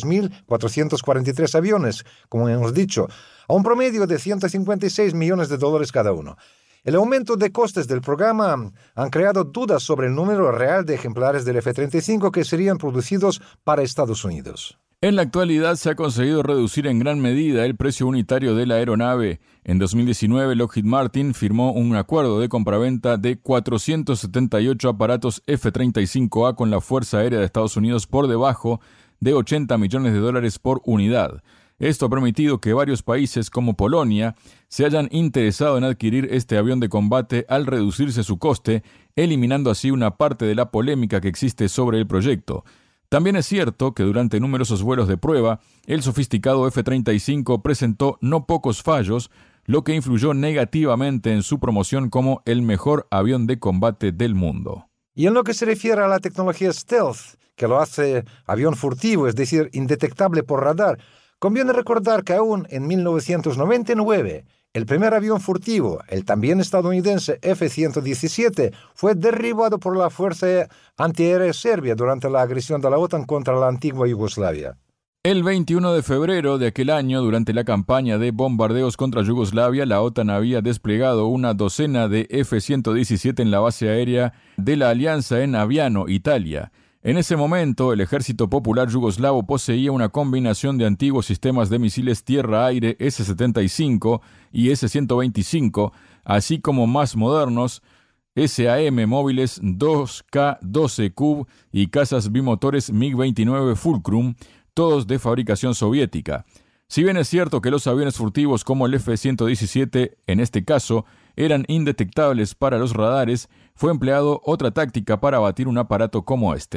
2.443 aviones, como hemos dicho, a un promedio de $156 millones cada uno. El aumento de costes del programa han creado dudas sobre el número real de ejemplares del F-35 que serían producidos para Estados Unidos. En la actualidad se ha conseguido reducir en gran medida el precio unitario de la aeronave. En 2019, Lockheed Martin firmó un acuerdo de compraventa de 478 aparatos F-35A con la Fuerza Aérea de Estados Unidos por debajo de $80 millones por unidad. Esto ha permitido que varios países como Polonia se hayan interesado en adquirir este avión de combate al reducirse su coste, eliminando así una parte de la polémica que existe sobre el proyecto. También es cierto que durante numerosos vuelos de prueba, el sofisticado F-35 presentó no pocos fallos, lo que influyó negativamente en su promoción como el mejor avión de combate del mundo. Y en lo que se refiere a la tecnología stealth, que lo hace avión furtivo, es decir, indetectable por radar, conviene recordar que aún en 1999, el primer avión furtivo, el también estadounidense F-117, fue derribado por la Fuerza Antiaérea Serbia durante la agresión de la OTAN contra la antigua Yugoslavia. El 21 de febrero de aquel año, durante la campaña de bombardeos contra Yugoslavia, la OTAN había desplegado una docena de F-117 en la base aérea de la Alianza en Aviano, Italia. En ese momento, el Ejército Popular Yugoslavo poseía una combinación de antiguos sistemas de misiles tierra-aire S-75 y S-125, así como más modernos SAM móviles 2K-12 Kub y cazas bimotores MiG-29 Fulcrum, todos de fabricación soviética. Si bien es cierto que los aviones furtivos como el F-117, en este caso, eran indetectables para los radares, fue empleado otra táctica para abatir un aparato como este.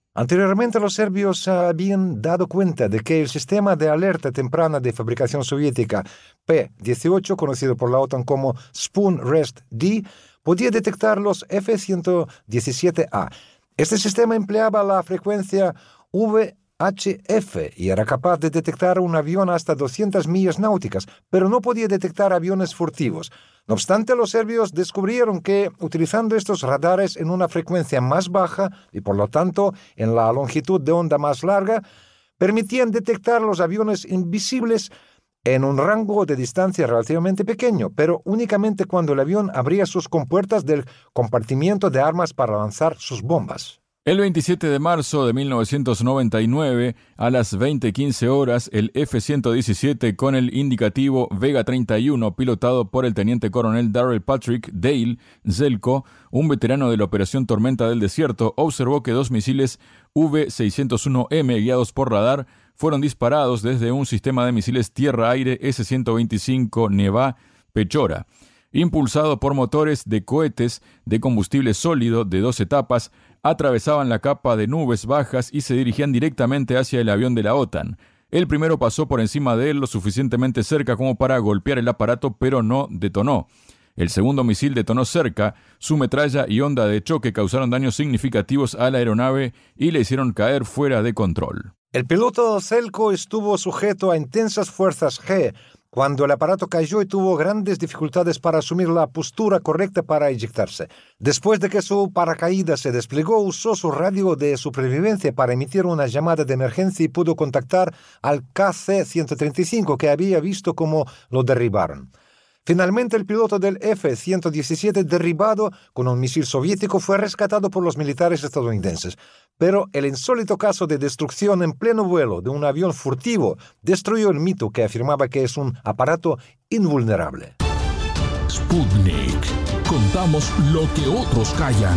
Anteriormente los serbios habían dado cuenta de que el sistema de alerta temprana de fabricación soviética P-18, conocido por la OTAN como Spoon Rest D, podía detectar los F-117A. Este sistema empleaba la frecuencia VHF y era capaz de detectar un avión hasta 200 millas náuticas, pero no podía detectar aviones furtivos. No obstante, los serbios descubrieron que, utilizando estos radares en una frecuencia más baja y por lo tanto en la longitud de onda más larga, permitían detectar los aviones invisibles en un rango de distancia relativamente pequeño, pero únicamente cuando el avión abría sus compuertas del compartimiento de armas para lanzar sus bombas. El 27 de marzo de 1999, a las 20:15 horas, el F-117 con el indicativo Vega 31, pilotado por el teniente coronel Darrell Patrick Dale Zelko, un veterano de la Operación Tormenta del Desierto, observó que 2 misiles V-601M guiados por radar fueron disparados desde un sistema de misiles tierra-aire S-125 Neva Pechora, impulsado por motores de cohetes de combustible sólido de 2 etapas. Atravesaban la capa de nubes bajas y se dirigían directamente hacia el avión de la OTAN. El primero pasó por encima de él lo suficientemente cerca como para golpear el aparato, pero no detonó. El segundo misil detonó cerca. Su metralla y onda de choque causaron daños significativos a la aeronave y le hicieron caer fuera de control. El piloto Zelko estuvo sujeto a intensas fuerzas G cuando el aparato cayó y tuvo grandes dificultades para asumir la postura correcta para eyectarse. Después de que su paracaídas se desplegó, usó su radio de supervivencia para emitir una llamada de emergencia y pudo contactar al KC-135 que había visto cómo lo derribaron. Finalmente, el piloto del F-117 derribado con un misil soviético fue rescatado por los militares estadounidenses. Pero el insólito caso de destrucción en pleno vuelo de un avión furtivo destruyó el mito que afirmaba que es un aparato invulnerable. Sputnik. Contamos lo que otros callan.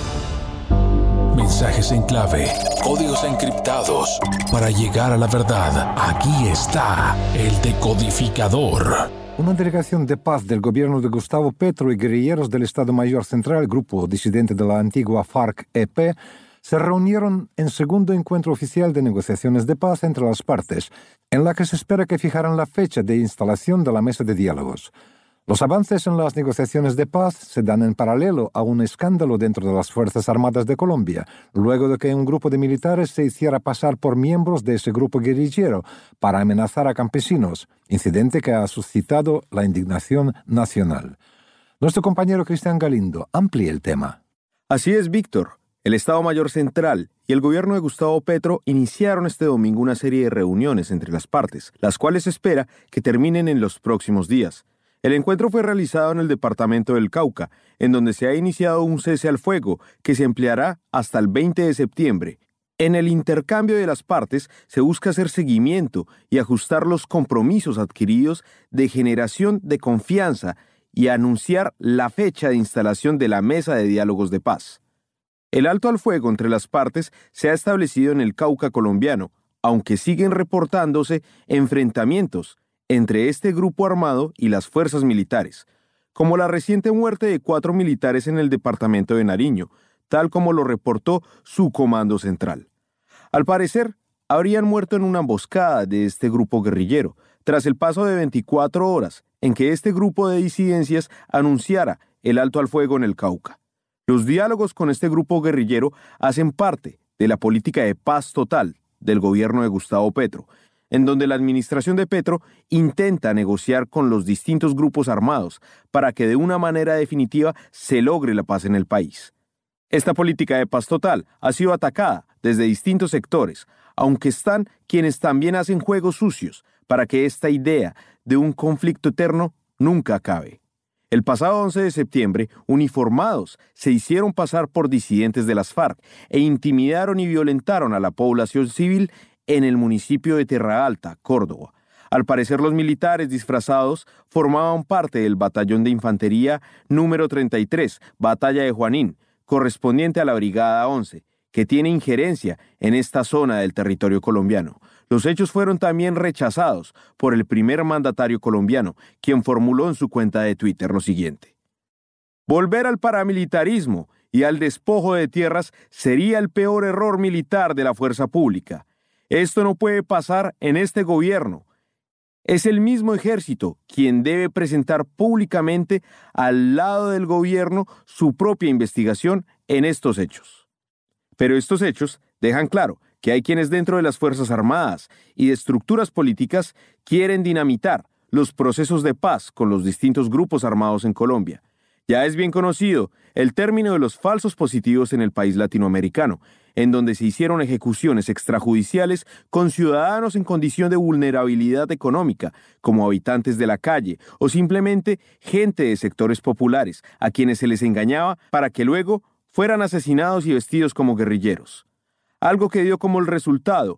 Mensajes en clave, códigos encriptados. Para llegar a la verdad, aquí está el decodificador. Una delegación de paz del gobierno de Gustavo Petro y guerrilleros del Estado Mayor Central, grupo disidente de la antigua FARC-EP, se reunieron en segundo encuentro oficial de negociaciones de paz entre las partes, en la que se espera que fijaran la fecha de instalación de la mesa de diálogos. Los avances en las negociaciones de paz se dan en paralelo a un escándalo dentro de las Fuerzas Armadas de Colombia, luego de que un grupo de militares se hiciera pasar por miembros de ese grupo guerrillero para amenazar a campesinos, incidente que ha suscitado la indignación nacional. Nuestro compañero Cristian Galindo amplía el tema. Así es, Víctor. El Estado Mayor Central y el gobierno de Gustavo Petro iniciaron este domingo una serie de reuniones entre las partes, las cuales se espera que terminen en los próximos días. El encuentro fue realizado en el departamento del Cauca, en donde se ha iniciado un cese al fuego que se empleará hasta el 20 de septiembre. En el intercambio de las partes se busca hacer seguimiento y ajustar los compromisos adquiridos de generación de confianza y anunciar la fecha de instalación de la mesa de diálogos de paz. El alto al fuego entre las partes se ha establecido en el Cauca colombiano, aunque siguen reportándose enfrentamientos entre este grupo armado y las fuerzas militares, como la reciente muerte de 4 militares en el departamento de Nariño, tal como lo reportó su comando central. Al parecer, habrían muerto en una emboscada de este grupo guerrillero, tras el paso de 24 horas en que este grupo de disidencias anunciara el alto al fuego en el Cauca. Los diálogos con este grupo guerrillero hacen parte de la política de paz total del gobierno de Gustavo Petro, en donde la administración de Petro intenta negociar con los distintos grupos armados para que de una manera definitiva se logre la paz en el país. Esta política de paz total ha sido atacada desde distintos sectores, aunque están quienes también hacen juegos sucios para que esta idea de un conflicto eterno nunca acabe. El pasado 11 de septiembre, uniformados se hicieron pasar por disidentes de las FARC e intimidaron y violentaron a la población civil en el municipio de Terra Alta, Córdoba. Al parecer, los militares disfrazados formaban parte del batallón de infantería número 33, Batalla de Juanín, correspondiente a la Brigada 11, que tiene injerencia en esta zona del territorio colombiano. Los hechos fueron también rechazados por el primer mandatario colombiano, quien formuló en su cuenta de Twitter lo siguiente: volver al paramilitarismo y al despojo de tierras sería el peor error militar de la fuerza pública. Esto no puede pasar en este gobierno. Es el mismo ejército quien debe presentar públicamente al lado del gobierno su propia investigación en estos hechos. Pero estos hechos dejan claro que hay quienes dentro de las Fuerzas Armadas y de estructuras políticas quieren dinamitar los procesos de paz con los distintos grupos armados en Colombia. Ya es bien conocido el término de los falsos positivos en el país latinoamericano, en donde se hicieron ejecuciones extrajudiciales con ciudadanos en condición de vulnerabilidad económica, como habitantes de la calle o simplemente gente de sectores populares, a quienes se les engañaba para que luego fueran asesinados y vestidos como guerrilleros. Algo que dio como el resultado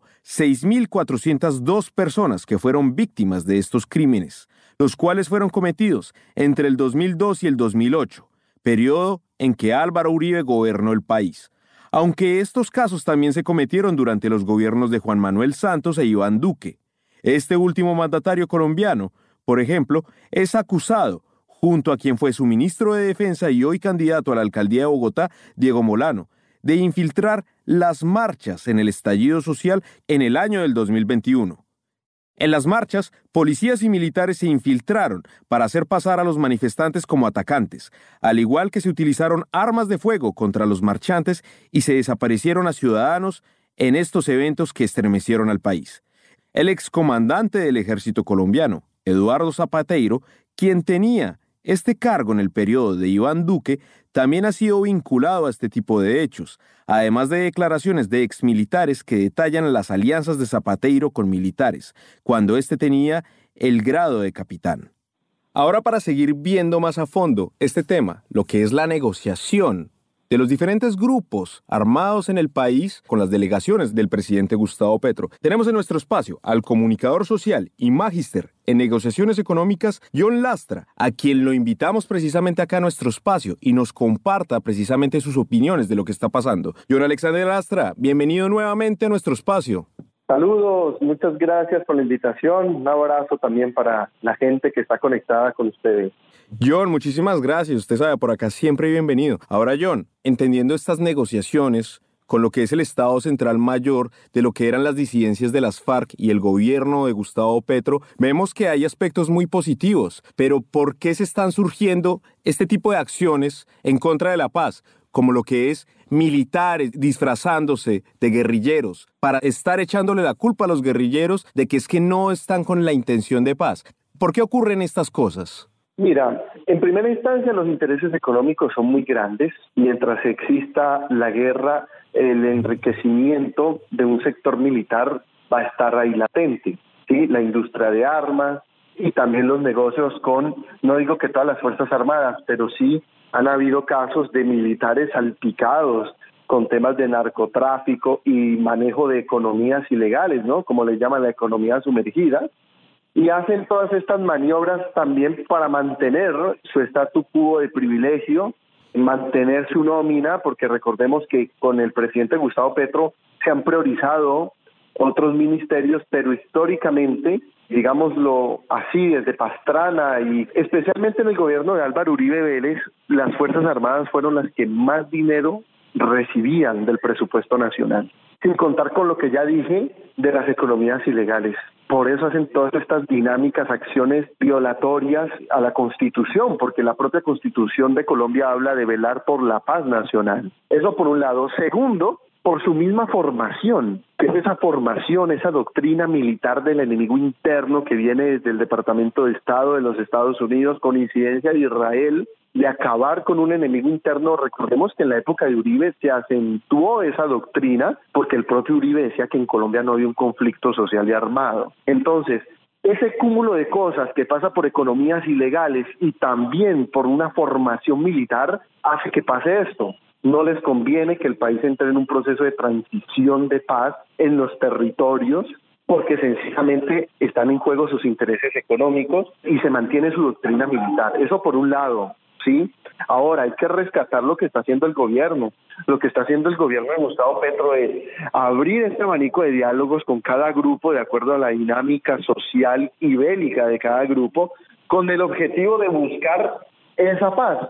6.402 personas que fueron víctimas de estos crímenes, los cuales fueron cometidos entre el 2002 y el 2008, periodo en que Álvaro Uribe gobernó el país. Aunque estos casos también se cometieron durante los gobiernos de Juan Manuel Santos e Iván Duque. Este último mandatario colombiano, por ejemplo, es acusado, junto a quien fue su ministro de Defensa y hoy candidato a la alcaldía de Bogotá, Diego Molano, de infiltrar las marchas en el estallido social en el año del 2021. En las marchas, policías y militares se infiltraron para hacer pasar a los manifestantes como atacantes, al igual que se utilizaron armas de fuego contra los marchantes y se desaparecieron a ciudadanos en estos eventos que estremecieron al país. El excomandante del ejército colombiano, Eduardo Zapateiro, quien tenía este cargo en el periodo de Iván Duque, también ha sido vinculado a este tipo de hechos, además de declaraciones de exmilitares que detallan las alianzas de Zapateiro con militares, cuando éste tenía el grado de capitán. Ahora, para seguir viendo más a fondo este tema, lo que es la negociación de los diferentes grupos armados en el país con las delegaciones del presidente Gustavo Petro, tenemos en nuestro espacio al comunicador social y magíster en negociaciones económicas, John Lastra, a quien lo invitamos precisamente acá a nuestro espacio y nos comparta precisamente sus opiniones de lo que está pasando. John Alexander Lastra, bienvenido nuevamente a nuestro espacio. Saludos, muchas gracias por la invitación. Un abrazo también para la gente que está conectada con ustedes. John, muchísimas gracias. Usted sabe, por acá siempre bienvenido. Ahora, John, entendiendo estas negociaciones con lo que es el Estado Central Mayor de lo que eran las disidencias de las FARC y el gobierno de Gustavo Petro, vemos que hay aspectos muy positivos. Pero ¿por qué se están surgiendo este tipo de acciones en contra de la paz? Como lo que es militares disfrazándose de guerrilleros, para estar echándole la culpa a los guerrilleros de que es que no están con la intención de paz. ¿Por qué ocurren estas cosas? Mira, en primera instancia los intereses económicos son muy grandes. Mientras exista la guerra, el enriquecimiento de un sector militar va a estar ahí latente, ¿sí? La industria de armas y también los negocios con, no digo que todas las Fuerzas Armadas, pero sí han habido casos de militares salpicados con temas de narcotráfico y manejo de economías ilegales, ¿no? Como le llaman la economía sumergida. Y hacen todas estas maniobras también para mantener su statu quo de privilegio, mantener su nómina, porque recordemos que con el presidente Gustavo Petro se han priorizado otros ministerios, pero históricamente, digámoslo así, desde Pastrana y especialmente en el gobierno de Álvaro Uribe Vélez, las Fuerzas Armadas fueron las que más dinero recibían del presupuesto nacional, sin contar con lo que ya dije de las economías ilegales. Por eso hacen todas estas dinámicas, acciones violatorias a la Constitución, porque la propia Constitución de Colombia habla de velar por la paz nacional. Eso por un lado. Segundo, por su misma formación, que es esa formación, esa doctrina militar del enemigo interno que viene desde el Departamento de Estado de los Estados Unidos con incidencia de Israel, de acabar con un enemigo interno. Recordemos que en la época de Uribe se acentuó esa doctrina porque el propio Uribe decía que en Colombia no había un conflicto social y armado. Entonces, ese cúmulo de cosas que pasa por economías ilegales y también por una formación militar hace que pase esto. No les conviene que el país entre en un proceso de transición de paz en los territorios porque sencillamente están en juego sus intereses económicos y se mantiene su doctrina militar. Eso por un lado. ¿Sí? Ahora hay que rescatar lo que está haciendo el gobierno. Lo que está haciendo el gobierno de Gustavo Petro es abrir este abanico de diálogos con cada grupo de acuerdo a la dinámica social y bélica de cada grupo, con el objetivo de buscar esa paz.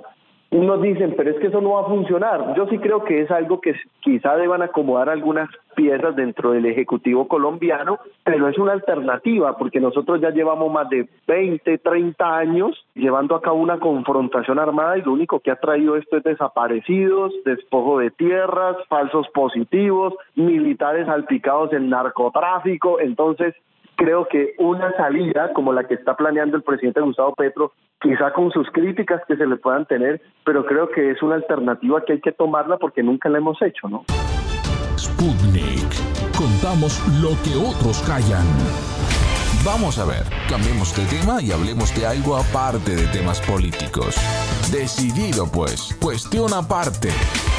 Unos dicen, pero es que eso no va a funcionar. Yo sí creo que es algo que quizá deban acomodar algunas piezas dentro del Ejecutivo colombiano, pero es una alternativa, porque nosotros ya llevamos más de 20, 30 años llevando a cabo una confrontación armada y lo único que ha traído esto es desaparecidos, despojo de tierras, falsos positivos, militares salpicados en narcotráfico. Entonces, creo que una salida como la que está planeando el presidente Gustavo Petro, quizá con sus críticas que se le puedan tener, pero creo que es una alternativa que hay que tomarla porque nunca la hemos hecho, ¿no? Sputnik. Contamos lo que otros callan. Vamos a ver, cambiemos de tema y hablemos de algo aparte de temas políticos. Decidido pues, cuestión aparte.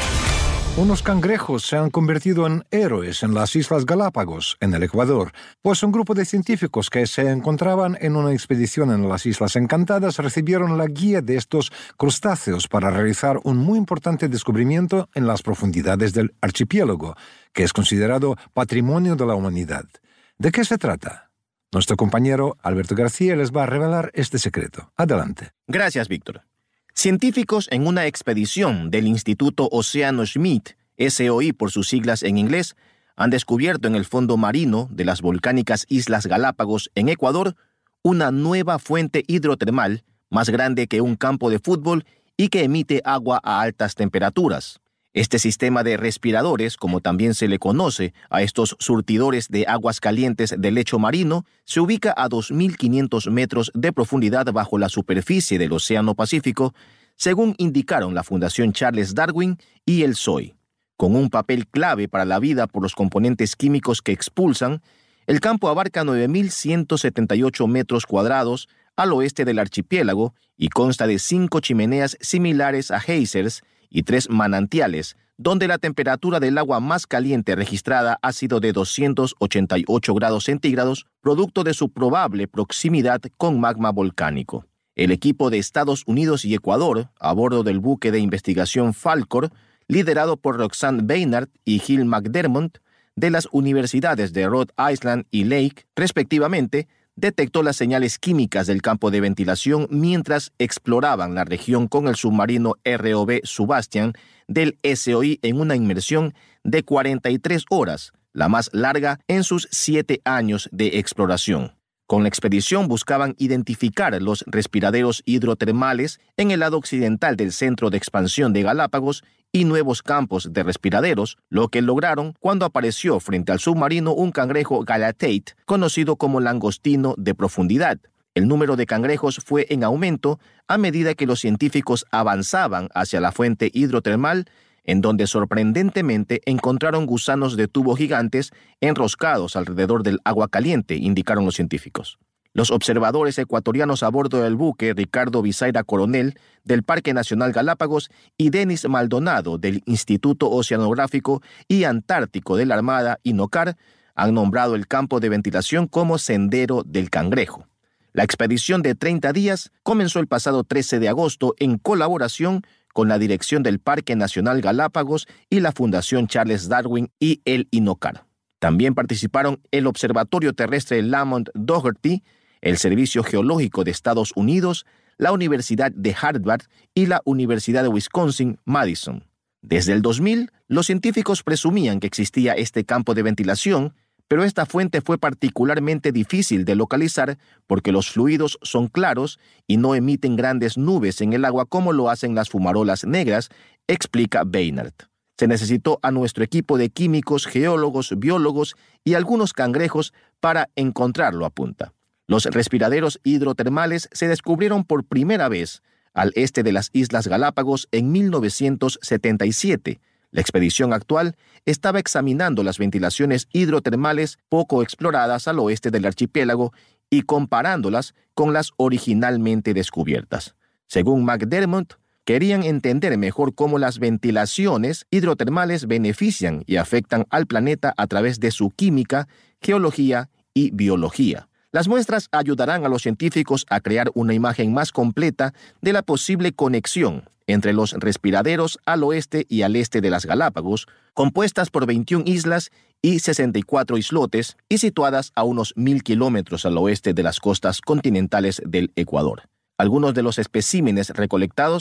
Unos cangrejos se han convertido en héroes en las Islas Galápagos, en el Ecuador, pues un grupo de científicos que se encontraban en una expedición en las Islas Encantadas recibieron la guía de estos crustáceos para realizar un muy importante descubrimiento en las profundidades del archipiélago, que es considerado patrimonio de la humanidad. ¿De qué se trata? Nuestro compañero Alberto García les va a revelar este secreto. Adelante. Gracias, Víctor. Científicos en una expedición del Instituto Océano Schmidt, SOI por sus siglas en inglés, han descubierto en el fondo marino de las volcánicas Islas Galápagos en Ecuador una nueva fuente hidrotermal más grande que un campo de fútbol y que emite agua a altas temperaturas. Este sistema de respiradores, como también se le conoce a estos surtidores de aguas calientes del lecho marino, se ubica a 2.500 metros de profundidad bajo la superficie del Océano Pacífico, según indicaron la Fundación Charles Darwin y el SOI. Con un papel clave para la vida por los componentes químicos que expulsan, el campo abarca 9.178 metros cuadrados al oeste del archipiélago y consta de 5 chimeneas similares a geysers y 3 manantiales, donde la temperatura del agua más caliente registrada ha sido de 288 grados centígrados, producto de su probable proximidad con magma volcánico. El equipo de Estados Unidos y Ecuador, a bordo del buque de investigación Falkor, liderado por Roxanne Baynard y Gil McDermott, de las universidades de Rhode Island y Lake, respectivamente, detectó las señales químicas del campo de ventilación mientras exploraban la región con el submarino ROV Sebastian del SOI en una inmersión de 43 horas, la más larga en sus 7 años de exploración. Con la expedición buscaban identificar los respiraderos hidrotermales en el lado occidental del centro de expansión de Galápagos y nuevos campos de respiraderos, lo que lograron cuando apareció frente al submarino un cangrejo Galatate, conocido como langostino de profundidad. El número de cangrejos fue en aumento a medida que los científicos avanzaban hacia la fuente hidrotermal, en donde sorprendentemente encontraron gusanos de tubo gigantes enroscados alrededor del agua caliente, indicaron los científicos. Los observadores ecuatorianos a bordo del buque, Ricardo Visaira Coronel, del Parque Nacional Galápagos, y Denis Maldonado, del Instituto Oceanográfico y Antártico de la Armada, INOCAR, han nombrado el campo de ventilación como Sendero del Cangrejo. La expedición de 30 días comenzó el pasado 13 de agosto en colaboración con la dirección del Parque Nacional Galápagos y la Fundación Charles Darwin y el INOCAR. También participaron el Observatorio Terrestre Lamont Doherty, el Servicio Geológico de Estados Unidos, la Universidad de Harvard y la Universidad de Wisconsin-Madison. Desde el 2000, los científicos presumían que existía este campo de ventilación, pero esta fuente fue particularmente difícil de localizar porque los fluidos son claros y no emiten grandes nubes en el agua como lo hacen las fumarolas negras, explica Baynard. Se necesitó a nuestro equipo de químicos, geólogos, biólogos y algunos cangrejos para encontrarlo, apunta. Los respiraderos hidrotermales se descubrieron por primera vez al este de las Islas Galápagos en 1977. La expedición actual estaba examinando las ventilaciones hidrotermales poco exploradas al oeste del archipiélago y comparándolas con las originalmente descubiertas. Según McDermott, querían entender mejor cómo las ventilaciones hidrotermales benefician y afectan al planeta a través de su química, geología y biología. Las muestras ayudarán a los científicos a crear una imagen más completa de la posible conexión entre los respiraderos al oeste y al este de las Galápagos, compuestas por 21 islas y 64 islotes y situadas a unos 1.000 kilómetros al oeste de las costas continentales del Ecuador. Algunos de los especímenes recolectados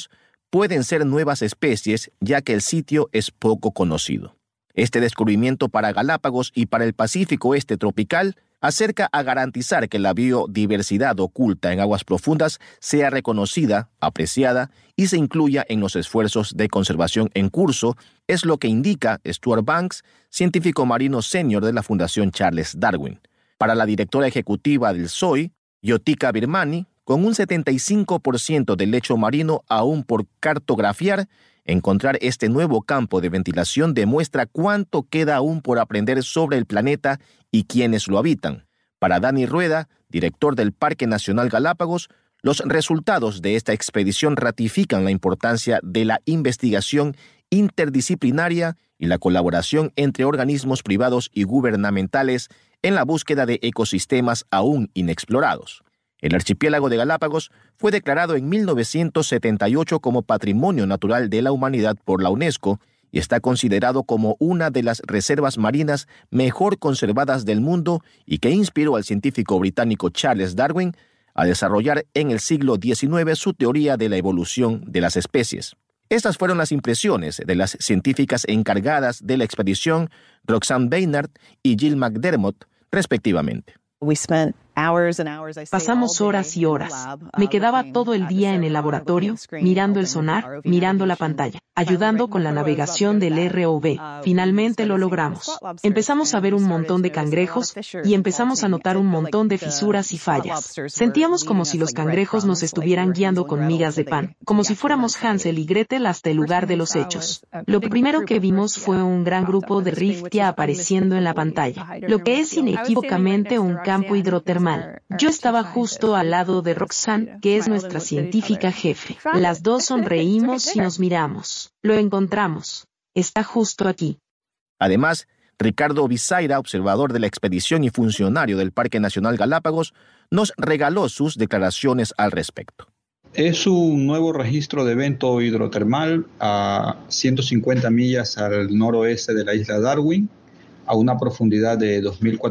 pueden ser nuevas especies, ya que el sitio es poco conocido. Este descubrimiento para Galápagos y para el Pacífico Este tropical acerca a garantizar que la biodiversidad oculta en aguas profundas sea reconocida, apreciada y se incluya en los esfuerzos de conservación en curso, es lo que indica Stuart Banks, científico marino senior de la Fundación Charles Darwin. Para la directora ejecutiva del SOI, Yotika Birmani, con un 75% del lecho marino aún por cartografiar, encontrar este nuevo campo de ventilación demuestra cuánto queda aún por aprender sobre el planeta y quienes lo habitan. Para Dani Rueda, director del Parque Nacional Galápagos, los resultados de esta expedición ratifican la importancia de la investigación interdisciplinaria y la colaboración entre organismos privados y gubernamentales en la búsqueda de ecosistemas aún inexplorados. El archipiélago de Galápagos fue declarado en 1978 como Patrimonio Natural de la Humanidad por la UNESCO y está considerado como una de las reservas marinas mejor conservadas del mundo y que inspiró al científico británico Charles Darwin a desarrollar en el siglo XIX su teoría de la evolución de las especies. Estas fueron las impresiones de las científicas encargadas de la expedición, Roxanne Baynard y Jill McDermott, respectivamente. Pasamos horas y horas. Me quedaba todo el día en el laboratorio, mirando el sonar, mirando la pantalla, ayudando con la navegación del ROV. Finalmente lo logramos. Empezamos a ver un montón de cangrejos y empezamos a notar un montón de fisuras y fallas. Sentíamos como si los cangrejos nos estuvieran guiando con migas de pan, como si fuéramos Hansel y Gretel hasta el lugar de los hechos. Lo primero que vimos fue un gran grupo de riftia apareciendo en la pantalla, lo que es inequívocamente un campo hidrotermal. Yo estaba justo al lado de Roxanne, que es nuestra científica jefe. Las dos sonreímos y nos miramos. Lo encontramos. Está justo aquí. Además, Ricardo Bisaira, observador de la expedición y funcionario del Parque Nacional Galápagos, nos regaló sus declaraciones al respecto. Es un nuevo registro de evento hidrotermal a 150 millas al noroeste de la isla Darwin, a una profundidad de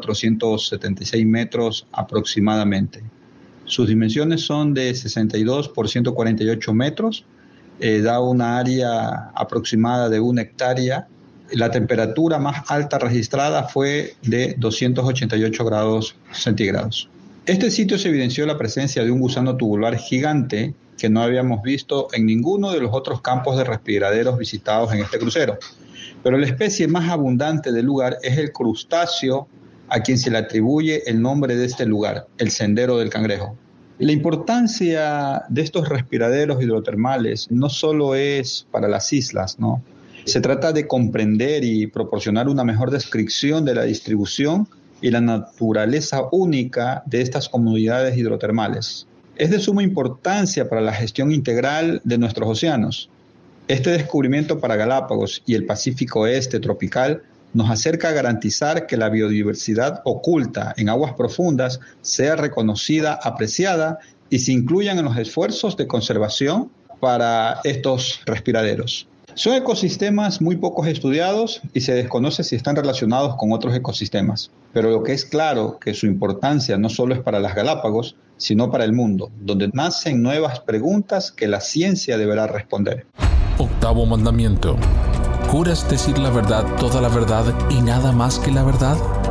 2.476 metros aproximadamente. Sus dimensiones son de 62 por 148 metros, da una área aproximada de 1 hectárea. La temperatura más alta registrada fue de 288 grados centígrados. Este sitio se evidenció la presencia de un gusano tubular gigante que no habíamos visto en ninguno de los otros campos de respiraderos visitados en este crucero. Pero la especie más abundante del lugar es el crustáceo a quien se le atribuye el nombre de este lugar, el Sendero del Cangrejo. La importancia de estos respiraderos hidrotermales no solo es para las islas, ¿no? Se trata de comprender y proporcionar una mejor descripción de la distribución y la naturaleza única de estas comunidades hidrotermales. Es de suma importancia para la gestión integral de nuestros océanos. Este descubrimiento para Galápagos y el Pacífico Este tropical nos acerca a garantizar que la biodiversidad oculta en aguas profundas sea reconocida, apreciada y se incluyan en los esfuerzos de conservación para estos respiraderos. Son ecosistemas muy pocos estudiados y se desconoce si están relacionados con otros ecosistemas. Pero lo que es claro que su importancia no solo es para las Galápagos, sino para el mundo, donde nacen nuevas preguntas que la ciencia deberá responder. Octavo mandamiento. ¿Juras decir la verdad, toda la verdad y nada más que la verdad?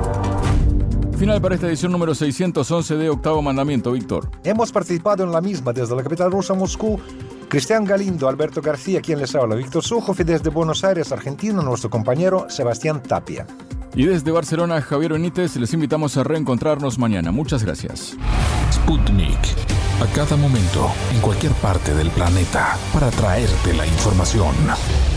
Final para esta edición número 611 de Octavo Mandamiento, Víctor. Hemos participado en la misma desde la capital rusa, Moscú, Cristian Galindo, Alberto García, quien les habla, Víctor Sujoff, y desde Buenos Aires, Argentina, nuestro compañero Sebastián Tapia. Y desde Barcelona, Javier Benítez, les invitamos a reencontrarnos mañana. Muchas gracias. Sputnik. A cada momento, en cualquier parte del planeta, para traerte la información.